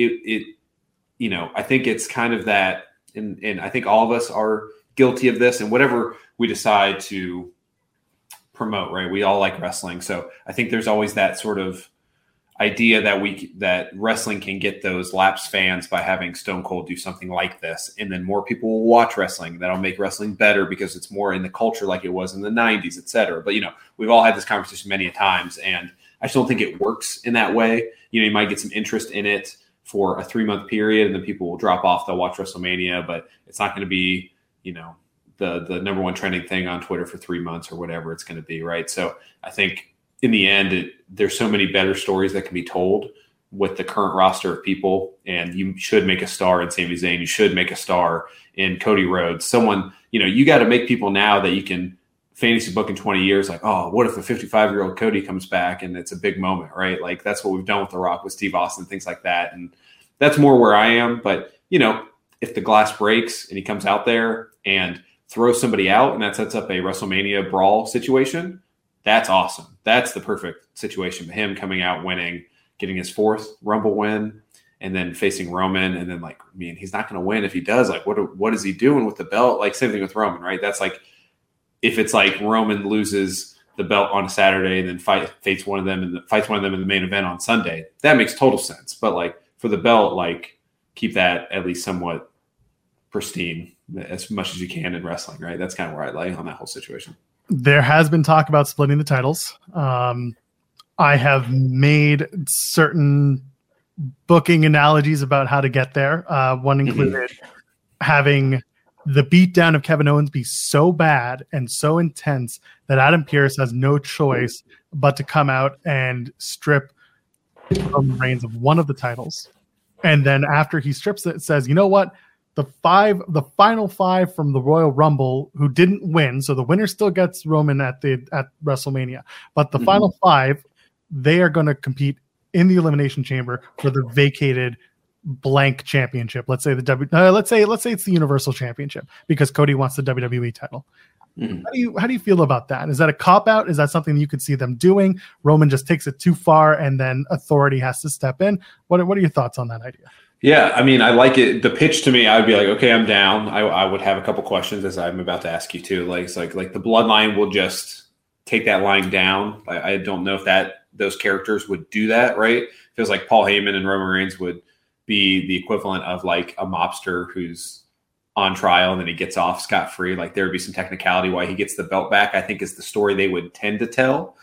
think it's kind of that, and I think all of us are guilty of this, and whatever we decide to promote, right? We all like wrestling. So I think there's always that sort of idea that wrestling can get those lapsed fans by having Stone Cold do something like this. And then more people will watch wrestling. That'll make wrestling better because it's more in the culture like it was in the 90s, et cetera. But, we've all had this conversation many a times, and I just don't think it works in that way. You might get some interest in it for a 3-month period, and then people will drop off. They'll watch WrestleMania, but it's not going to be, the number one trending thing on Twitter for 3 months or whatever it's going to be, right? So I think in the end, there's so many better stories that can be told with the current roster of people, and you should make a star in Sami Zayn. You should make a star in Cody Rhodes. Someone, you got to make people now that you can fantasy book in 20 years, like, oh, what if a 55-year-old Cody comes back and it's a big moment, right? Like, that's what we've done with The Rock, with Steve Austin, things like that. And that's more where I am. But, if the glass breaks and he comes out there and throw somebody out and that sets up a WrestleMania brawl situation, that's awesome. That's the perfect situation for him, coming out winning, getting his 4th Rumble win, and then facing Roman. And then he's not going to win if he does. Like, what is he doing with the belt? Like, same thing with Roman, right? That's like, if it's like Roman loses the belt on a Saturday and then fights one of them in the main event on Sunday, that makes total sense. But like, for the belt, like, keep that at least somewhat pristine as much as you can in wrestling, right? That's kind of where I lay on that whole situation. There has been talk about splitting the titles. I have made certain booking analogies about how to get there. One included having the beatdown of Kevin Owens be so bad and so intense that Adam Pearce has no choice but to come out and strip Roman Reigns of one of the titles. And then after he strips it, says, you know what? The final 5 from the Royal Rumble who didn't win, so the winner still gets Roman at WrestleMania. But the final 5, they are going to compete in the Elimination Chamber for the vacated blank championship. Let's say let's say it's the Universal Championship because Cody wants the WWE title. How do you feel about that? Is that a cop out? Is that something you could see them doing? Roman just takes it too far and then authority has to step in. What are your thoughts on that idea? Yeah, I mean, I like it. The pitch to me, I would be like, okay, I'm down. I would have a couple questions as I'm about to ask you too. Like, it's like the bloodline will just take that line down. I don't know if those characters would do that, right? It feels like Paul Heyman and Roman Reigns would be the equivalent of like a mobster who's on trial and then he gets off scot-free. Like there would be some technicality why he gets the belt back, I think is the story they would tend to tell.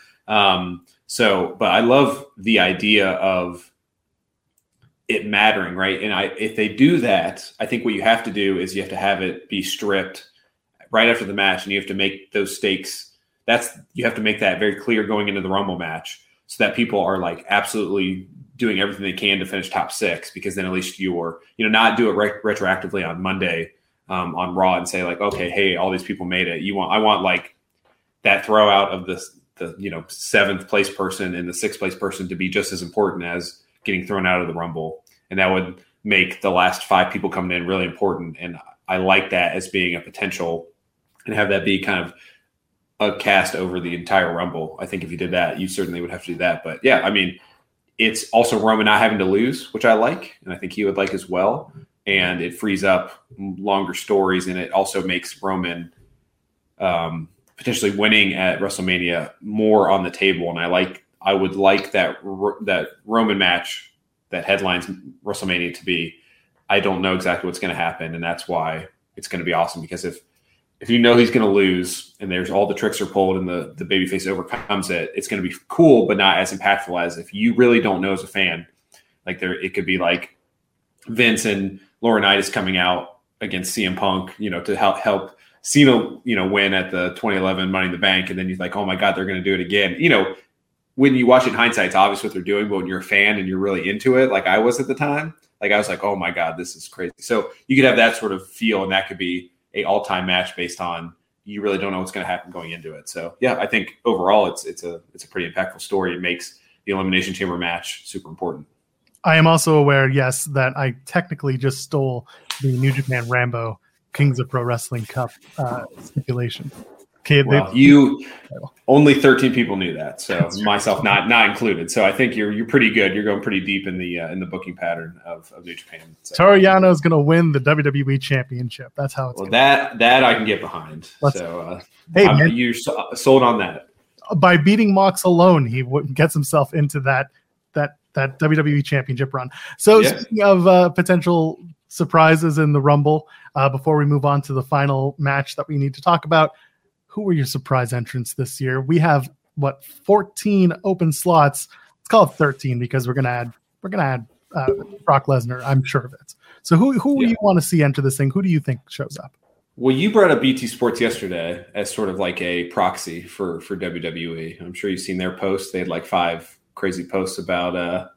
But I love the idea of it mattering, right? And if they do that, I think what you have to do is you have to have it be stripped right after the match, and you have to make those stakes. You have to make that very clear going into the Rumble match, so that people are like absolutely doing everything they can to finish top 6, because then at least you're, not do it retroactively on Monday on Raw and say like, okay, hey, all these people made it. I want like that throw out of the 7th place person and the 6th place person to be just as important as getting thrown out of the Rumble. And that would make the last 5 people coming in really important. And I like that as being a potential, and have that be kind of a cast over the entire Rumble. I think if you did that, you certainly would have to do that. But yeah, I mean, it's also Roman not having to lose, which I like, and I think he would like as well. And it frees up longer stories, and it also makes Roman potentially winning at WrestleMania more on the table. And I would like that Roman match that headlines WrestleMania to be. I don't know exactly what's going to happen, and that's why it's going to be awesome. Because if he's going to lose and there's all the tricks are pulled and the babyface overcomes it, it's going to be cool, but not as impactful as if you really don't know as a fan. Like it could be like Vince and Laurinaitis coming out against CM Punk, to help Cena, win at the 2011 Money in the Bank. And then you're like, oh my God, they're going to do it again. When you watch it in hindsight, it's obvious what they're doing, but when you're a fan and you're really into it, like I was at the time, like I was like, oh my God, this is crazy. So you could have that sort of feel, and that could be a all-time match based on you really don't know what's going to happen going into it. So yeah, I think overall it's a pretty impactful story. It makes the Elimination Chamber match super important. I am also aware, yes, that I technically just stole the New Japan Rambo Kings of Pro Wrestling Cup stipulation. Okay, well, only 13 people knew that, so myself not included. So I think you're pretty good. You're going pretty deep in the booking pattern of New Japan. So. Toru Yano is going to win the WWE Championship. That's how it's. Well, that I can get behind. Man, you're sold on that. By beating Mox alone, he gets himself into that WWE Championship run. So speaking of potential surprises in the Rumble, before we move on to the final match that we need to talk about. Who were your surprise entrants this year? We have 14 open slots. Let's call it 13 because we're gonna add Brock Lesnar. I'm sure of it. So who do you want to see enter this thing? Who do you think shows up? Well, you brought up BT Sports yesterday as sort of like a proxy for WWE. I'm sure you've seen their posts. They had like 5 crazy posts about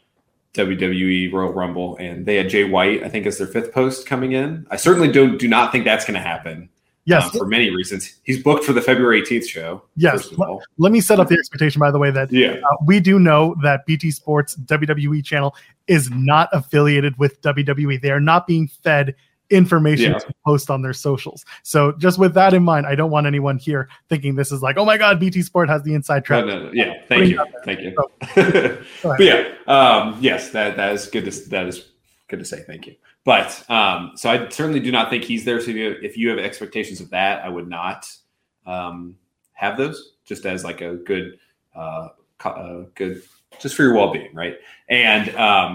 WWE Royal Rumble, and they had Jay White, I think, as their 5th post coming in. I certainly do not think that's going to happen. Yes, for many reasons. He's booked for the February 18th show. Yes. Let me set up the expectation, by the way, that we do know that BT Sports WWE channel is not affiliated with WWE. They are not being fed information to post on their socials. So just with that in mind, I don't want anyone here thinking this is like, oh my God, BT Sport has the inside track. No. Yeah, thank you. But yes, that is good. That is good to say. Thank you. But so I certainly do not think he's there. So if you have expectations of that, I would not have those, just as like a good, just for your well-being, right? And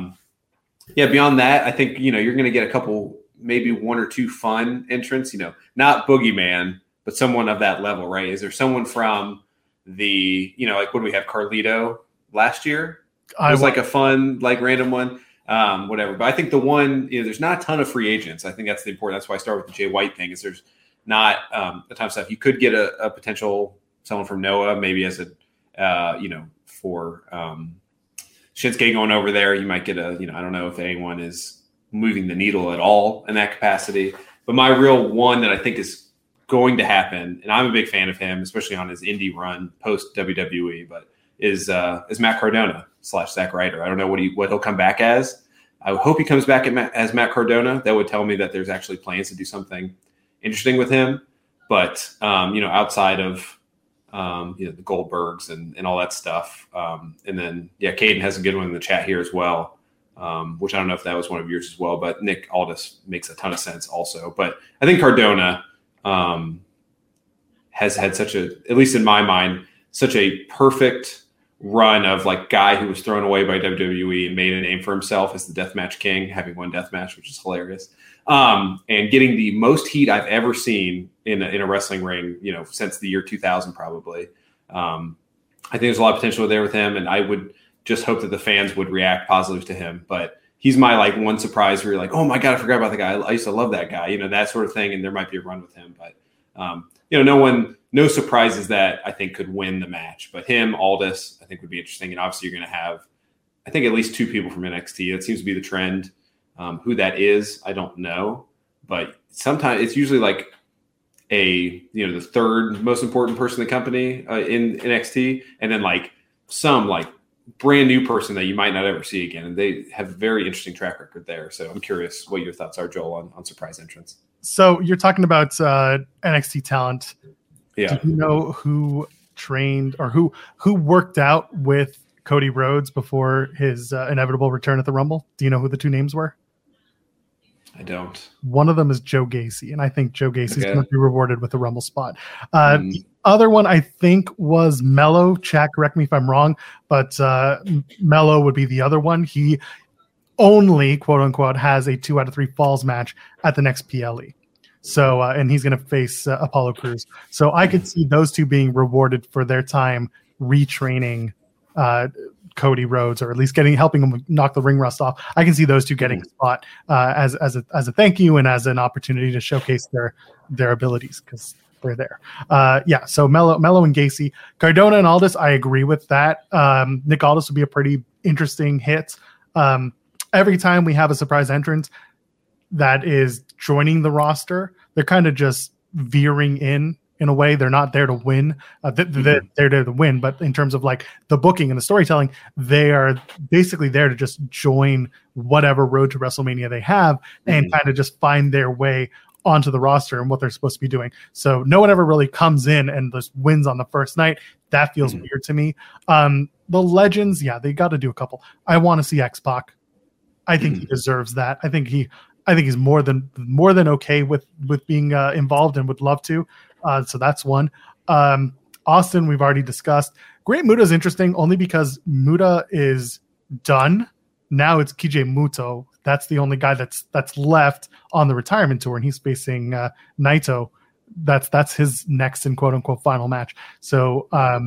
beyond that, I think you're going to get a couple, maybe 1 or 2 fun entrants. Not Boogeyman, but someone of that level, right? Is there someone from the like what do we have? Carlito last year? It was like a fun, like random one. whatever. But I think the one, there's not a ton of free agents. I think that's the important. That's why I started with the Jay White thing. Is there's not a ton of stuff. You could get a potential someone from Noah, maybe as for Shinsuke going over there. You might get I don't know if anyone is moving the needle at all in that capacity. But my real one that I think is going to happen, and I'm a big fan of him, especially on his indie run post WWE, but is Matt Cardona / Zack Ryder. I don't know what he'll come back as. I hope he comes back as Matt Cardona. That would tell me that there's actually plans to do something interesting with him. But outside of the Goldbergs and all that stuff, and then Caden has a good one in the chat here as well. Which I don't know if that was one of yours as well, but Nick Aldis makes a ton of sense also. But I think Cardona has had at least in my mind, such a perfect run of like guy who was thrown away by WWE and made a name for himself as the Deathmatch King, having won Deathmatch, which is hilarious. And getting the most heat I've ever seen in a wrestling ring, since the year 2000 probably. I think there's a lot of potential there with him, and I would just hope that the fans would react positively to him. But he's my one surprise where you're like, oh my God, I forgot about the guy. I used to love that guy, that sort of thing. And there might be a run with him, but no surprises that I think could win the match, but him, Aldis, I think would be interesting. And obviously you're going to have, I think, at least 2 people from NXT. That seems to be the trend. Who that is, I don't know, but sometimes it's usually like the third most important person in the company in NXT. And then some brand new person that you might not ever see again. And they have a very interesting track record there. So I'm curious what your thoughts are, Joel, on surprise entrants. So you're talking about NXT talent. Yeah. Do you know who trained or who worked out with Cody Rhodes before his inevitable return at the Rumble? Do you know who the 2 names were? I don't. One of them is Joe Gacy, and I think Joe Gacy is going to be rewarded with a Rumble spot. The other one I think was Mello. Chat, correct me if I'm wrong, but Mello would be the other one. He only, quote unquote, has a 2 out of 3 falls match at the next PLE. So, and he's going to face Apollo Crews. So I could see those 2 being rewarded for their time retraining Cody Rhodes, or at least helping him knock the ring rust off. I can see those 2 getting a spot as a thank you and as an opportunity to showcase their abilities, because they're there. So Mello and Gacy, Cardona and Aldis, I agree with that. Nick Aldis would be a pretty interesting hit. Every time we have a surprise entrant that is joining the roster, they're kind of just veering in a way. They're not there to win. They're there to win, but in terms of the booking and the storytelling, they are basically there to just join whatever road to WrestleMania they have and kind of just find their way onto the roster and what they're supposed to be doing. So no one ever really comes in and just wins on the first night. That feels weird to me. The legends, they got to do a couple. I want to see X-Pac. I think he deserves that. I think he's more than okay with being involved and would love to. So that's one. Austin, we've already discussed. Great Muta is interesting only because Muta is done. Now it's KJ Muto. That's the only guy that's left on the retirement tour, and he's facing Naito. That's his next and quote unquote final match. So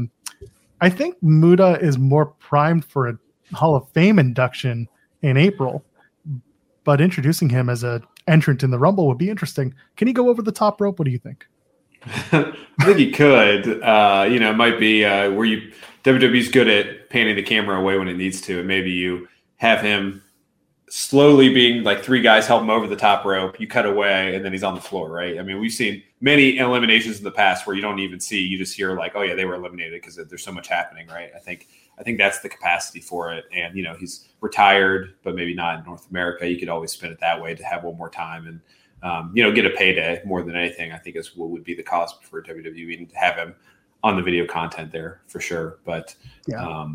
I think Muta is more primed for a Hall of Fame induction in April, but introducing him as an entrant in the Rumble would be interesting. Can he go over the top rope? What do you think? I think he could. It might be where WWE's good at panning the camera away when it needs to, and maybe you have him slowly being 3 guys help him over the top rope. You cut away, and then he's on the floor, right? I mean, we've seen many eliminations in the past where you don't even see; you just hear oh yeah, they were eliminated because there's so much happening, right? I think that's the capacity for it, and he's retired, but maybe not in North America. You could always spin it that way to have one more time and. Get a payday more than anything, I think is what would be the cost for WWE, and to have him on the video content there for sure. But I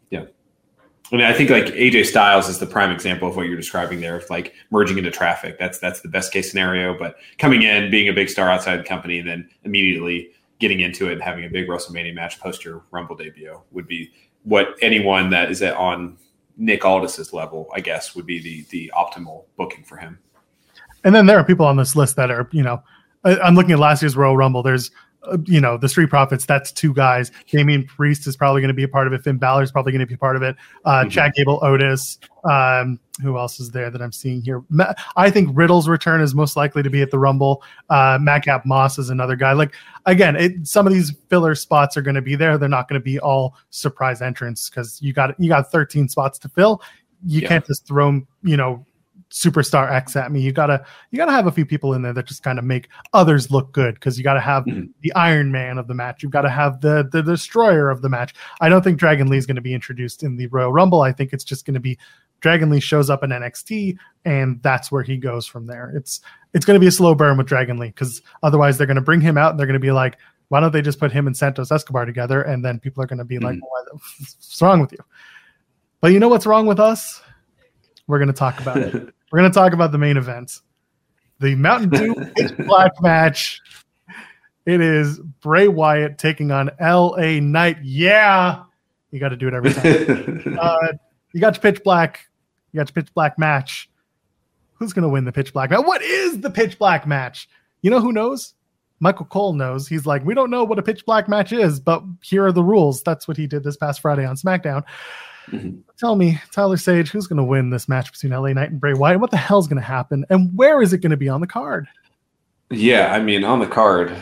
mean, I think AJ Styles is the prime example of what you're describing there, of merging into traffic. That's the best case scenario. But coming in, being a big star outside the company, and then immediately getting into it and having a big WrestleMania match post your Rumble debut would be what anyone that is on Nick Aldis's level, I guess, would be the optimal booking for him. And then there are people on this list that are, I'm looking at last year's Royal Rumble. There's the Street Profits, that's 2 guys. Damian Priest is probably going to be a part of it. Finn Balor is probably going to be a part of it. Chad Gable, Otis. Who else is there that I'm seeing here? I think Riddle's return is most likely to be at the Rumble. Madcap Moss is another guy. Like, again, some of these filler spots are going to be there. They're not going to be all surprise entrants because you got 13 spots to fill. You can't just throw, Superstar X at me. You gotta have a few people in there that just kind of make others look good, because you gotta have the Iron Man of the match. You've got to have the Destroyer of the match. I don't think Dragon Lee is going to be introduced in the Royal Rumble. I think it's just going to be Dragon Lee shows up in NXT, and that's where he goes from there. It's going to be a slow burn with Dragon Lee, because otherwise they're going to bring him out and they're going to be like, why don't they just put him and Santos Escobar together? And then people are going to be like, what's wrong with you? But you know what's wrong with us? We're going to talk about it. We're going to talk about the main event, the Mountain Dew Pitch Black match. It is Bray Wyatt taking on LA Knight. Yeah, you got to do it every time. You got your Pitch Black. You got your Pitch Black match. Who's going to win the Pitch Black match? What is the Pitch Black match? You know who knows? Michael Cole knows. He's like, we don't know what a Pitch Black match is, but here are the rules. That's what he did this past Friday on SmackDown. Tell me, Tyler Sage, who's going to win this match between LA Knight and Bray Wyatt? What the hell's going to happen? And where is it going to be on the card? Yeah, I mean, on the card,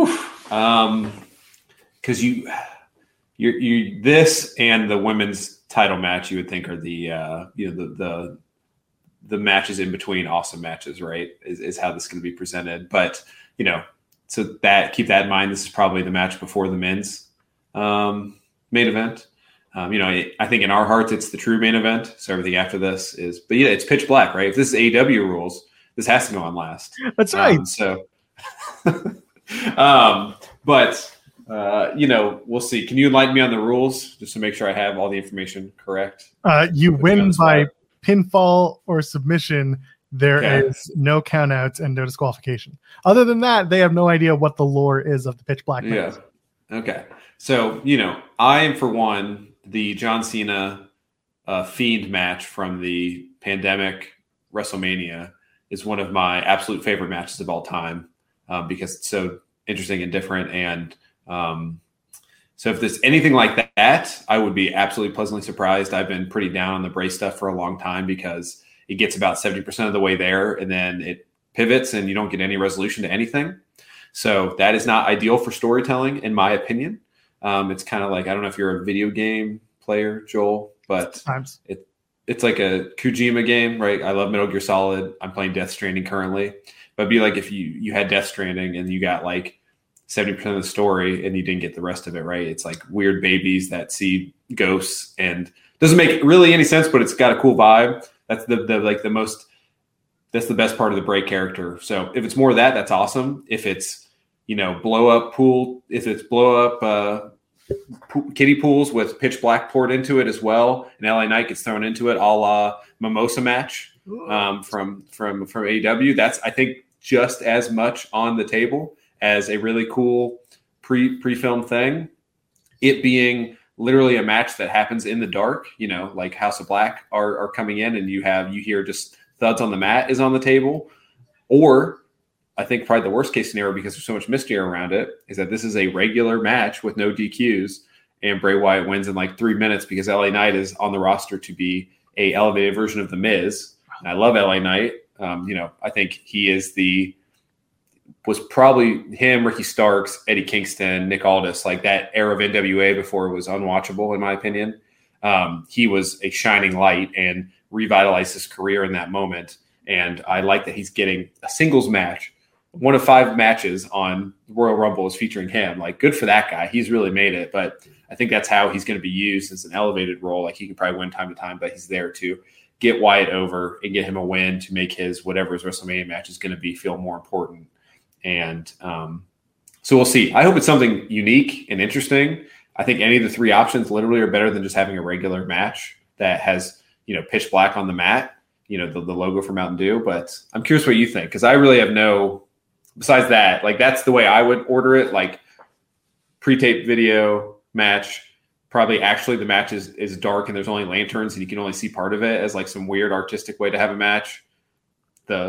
because you this and the women's title match, you would think are the matches in between awesome matches, right? Is how this is going to be presented. But so that keep that in mind. This is probably the match before the men's main event. I think in our hearts, it's the true main event. So everything after this is, but yeah, it's Pitch Black, right? If this is AEW rules, this has to go on last. That's right. We'll see. Can you enlighten me on the rules just to make sure I have all the information correct? You win by pinfall or submission. There is no countouts and no disqualification. Other than that, they have no idea what the lore is of the Pitch Black match. Yeah. Okay. So, I am, for one, the John Cena Fiend match from the pandemic WrestleMania is one of my absolute favorite matches of all time, because it's so interesting and different. And so if there's anything like that, I would be absolutely pleasantly surprised. I've been pretty down on the Bray stuff for a long time because it gets about 70% of the way there and then it pivots and you don't get any resolution to anything. So that is not ideal for storytelling, in my opinion. It's kind of like, I don't know if you're a video game player, Joel, but it's like a Kojima game, right? I love Metal Gear Solid. I'm playing Death Stranding currently. But it'd be like if you had Death Stranding and you got like 70% of the story and you didn't get the rest of it, right? It's like weird babies that see ghosts and doesn't make really any sense, but it's got a cool vibe. That's that's the best part of the Bray character. So if it's more of that, that's awesome. If it's, blow up kiddie pools with Pitch Black poured into it as well, and LA Knight gets thrown into it, a la Mimosa match from AEW. That's, I think, just as much on the table as a really cool pre-filmed thing. It being literally a match that happens in the dark, like House of Black are coming in, and you hear just thuds on the mat is on the table. Or I think probably the worst case scenario, because there's so much mystery around it, is that this is a regular match with no DQs and Bray Wyatt wins in like 3 minutes because LA Knight is on the roster to be a elevated version of The Miz. And I love LA Knight. I think he was probably him, Ricky Starks, Eddie Kingston, Nick Aldis, like that era of NWA before it was unwatchable, in my opinion. He was a shining light and revitalized his career in that moment. And I like that he's getting a singles match. One of 5 matches on Royal Rumble is featuring him. Like, good for that guy. He's really made it. But I think that's how he's going to be used as an elevated role. Like, he can probably win time to time, but he's there to get Wyatt over and get him a win to make his whatever his WrestleMania match is going to be feel more important. And so we'll see. I hope it's something unique and interesting. I think any of the 3 options literally are better than just having a regular match that has, Pitch Black on the mat, the logo for Mountain Dew. But I'm curious what you think, because I really have besides that, like, that's the way I would order it. Like, pre-tape video match, probably actually the match is dark and there's only lanterns and you can only see part of it as like some weird artistic way to have a match. The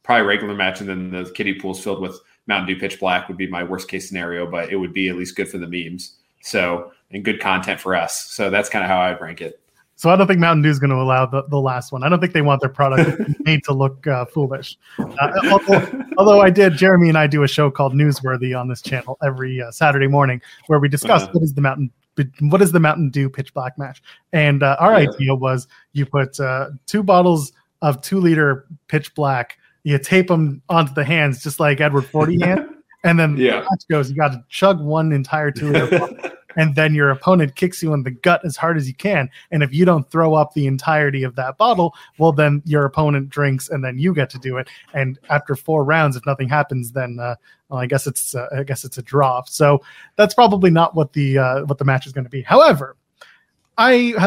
probably regular match, and then the kiddie pools filled with Mountain Dew Pitch Black would be my worst case scenario, but it would be at least good for the memes. So, and good content for us. So that's kind of how I'd rank it. So I don't think Mountain Dew is going to allow the last one. I don't think they want their product made to look foolish. Although Jeremy and I do a show called Newsworthy on this channel every Saturday morning where we discuss what is the Mountain Dew Pitch Black match. And our idea was you put 2 bottles of 2-liter Pitch Black, you tape them onto the hands just like Edward Forty hand, and then the match goes, you got to chug one entire 2-liter bottle. And then your opponent kicks you in the gut as hard as you can. And if you don't throw up the entirety of that bottle, well, then your opponent drinks and then you get to do it. And after 4 rounds, if nothing happens, then I guess it's a draw. So that's probably not what the match is going to be. However, but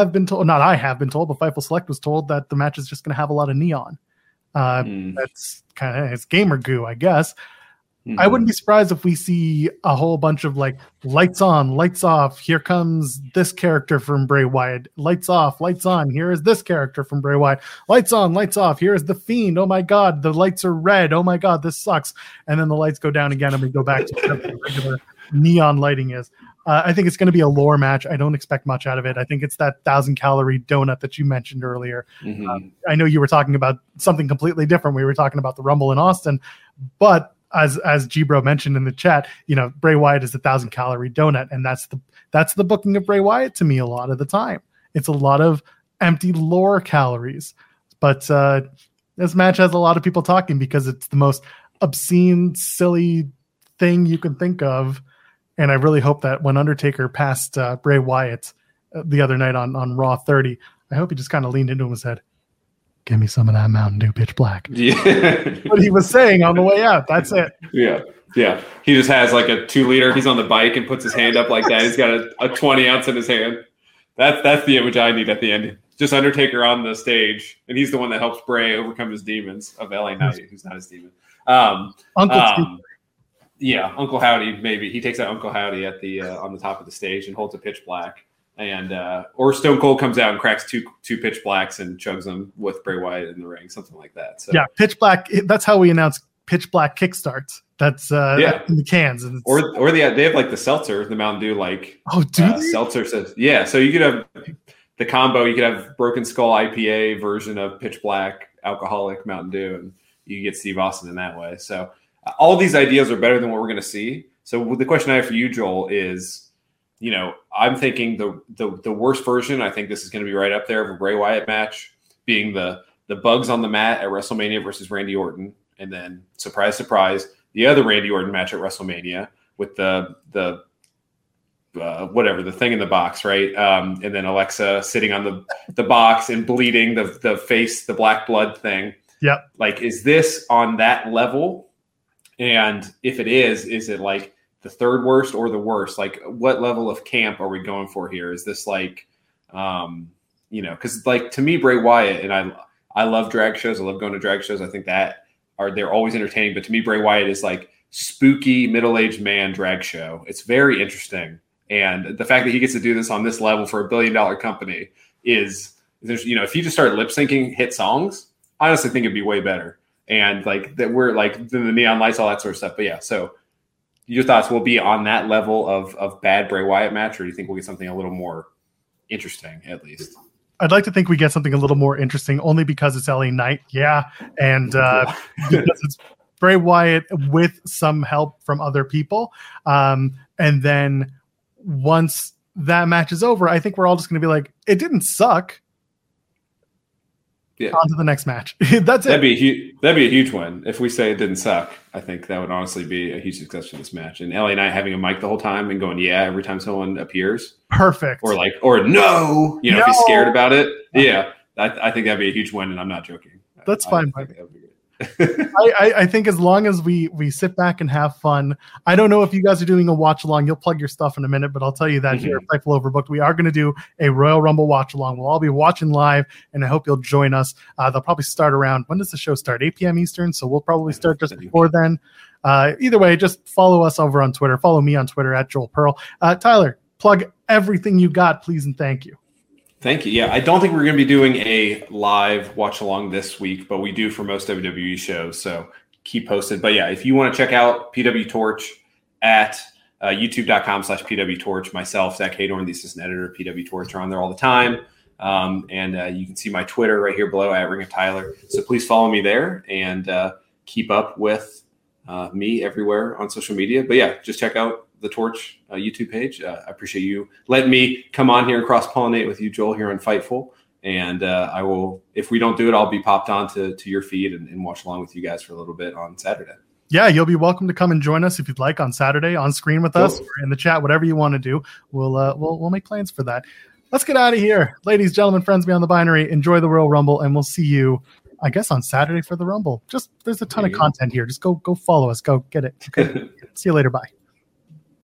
Fightful Select was told that the match is just going to have a lot of neon. That's kind of it's gamer goo, I guess. Mm-hmm. I wouldn't be surprised if we see a whole bunch of like lights on, lights off. Here comes this character from Bray Wyatt. Lights off, lights on. Here is this character from Bray Wyatt. Lights on, lights off. Here is the Fiend. Oh my God, the lights are red. Oh my God, this sucks. And then the lights go down again, and we go back to whatever the regular neon lighting is. I think it's going to be a lore match. I don't expect much out of it. I think it's that 1,000-calorie donut that you mentioned earlier. Mm-hmm. I know you were talking about something completely different. We were talking about the Rumble in Austin, but as G-Bro mentioned in the chat, Bray Wyatt is a 1,000-calorie donut, and that's the booking of Bray Wyatt to me a lot of the time. It's a lot of empty lore calories. But this match has a lot of people talking because it's the most obscene, silly thing you can think of. And I really hope that when Undertaker passed Bray Wyatt the other night on Raw 30, I hope he just kind of leaned into him and said, "Give me some of that Mountain Dew Pitch Black." Yeah. What he was saying on the way out. That's it. Yeah. Yeah. He just has like a 2-liter. He's on the bike and puts his hand up like that. He's got a 20 ounce in his hand. That's the image I need at the end. Just Undertaker on the stage. And he's the one that helps Bray overcome his demons of LA Knight, who's not his demon. Uncle Howdy, maybe. He takes out Uncle Howdy at the on the top of the stage and holds a Pitch Black. And or Stone Cold comes out and cracks two Pitch Blacks and chugs them with Bray Wyatt in the ring, something like that. So yeah, Pitch Black. That's how we announce Pitch Black kickstarts. That's in the cans. And they have like the seltzer, the Mountain Dew seltzer says So you could have the combo. You could have Broken Skull IPA version of Pitch Black alcoholic Mountain Dew, and you get Steve Austin in that way. So all these ideas are better than what we're going to see. So the question I have for you, Joel, is, I'm thinking the worst version, I think this is going to be right up there of a Bray Wyatt match, being the bugs on the mat at WrestleMania versus Randy Orton. And then, surprise, surprise, the other Randy Orton match at WrestleMania with the thing in the box, right? And then Alexa sitting on the box and bleeding, the face, the black blood thing. Yep. Like, is this on that level? And if it is it like the third worst or the worst? Like, what level of camp are we going for here? Is this like, because like to me, Bray Wyatt, and I love drag shows. I love going to drag shows. I think they're always entertaining. But to me, Bray Wyatt is like spooky middle-aged man drag show. It's very interesting. And the fact that he gets to do this on this level for $1 billion company if you just start lip syncing hit songs, I honestly think it'd be way better. And like that, we're like the neon lights, all that sort of stuff. But yeah, so your thoughts will be on that level of bad Bray Wyatt match, or do you think we'll get something a little more interesting at least? I'd like to think we get something a little more interesting, only because it's LA Knight. Yeah. And because it's Bray Wyatt with some help from other people. And then once that match is over, I think we're all just going to be like, it didn't suck. Yeah. On to the next match. That's that'd it. That'd be a huge win if we say it didn't suck. I think that would honestly be a huge success for this match. And LA Knight having a mic the whole time and going, yeah, every time someone appears. Perfect. Or no, if he's scared about it. Yeah. I think that'd be a huge win, and I'm not joking. That's fine. I think as long as we sit back and have fun. I don't know if you guys are doing a watch along. You'll plug your stuff in a minute, but I'll tell you that here at Fightful Overbooked, we are going to do a Royal Rumble watch along. We'll all be watching live, and I hope you'll join us. They'll probably start around, when does the show start? 8 p.m. Eastern, so we'll probably start just before then. Either way, just follow us over on Twitter. Follow me on Twitter at Joel Pearl. Tyler, plug everything you got, please, and thank you. Thank you. Yeah, I don't think we're going to be doing a live watch along this week, but we do for most WWE shows. So keep posted. But yeah, if you want to check out PW Torch at youtube.com/PW Torch, myself, Zach Haydorn, the assistant editor of PW Torch, are on there all the time. And you can see my Twitter right here below at Ring of Tyler. So please follow me there and keep up with me everywhere on social media. But yeah, just check out the Torch YouTube page. I appreciate you letting me come on here and cross-pollinate with you, Joel, here on Fightful. And I will, if we don't do it, I'll be popped on to your feed and watch along with you guys for a little bit on Saturday. Yeah, you'll be welcome to come and join us if you'd like on Saturday on screen with us or in the chat, whatever you want to do. We'll make plans for that. Let's get out of here. Ladies, gentlemen, friends beyond the binary, enjoy the Royal Rumble, and we'll see you, I guess, on Saturday for the Rumble. Just there's a ton of content here. Just go follow us. Go get it. Okay. See you later. Bye.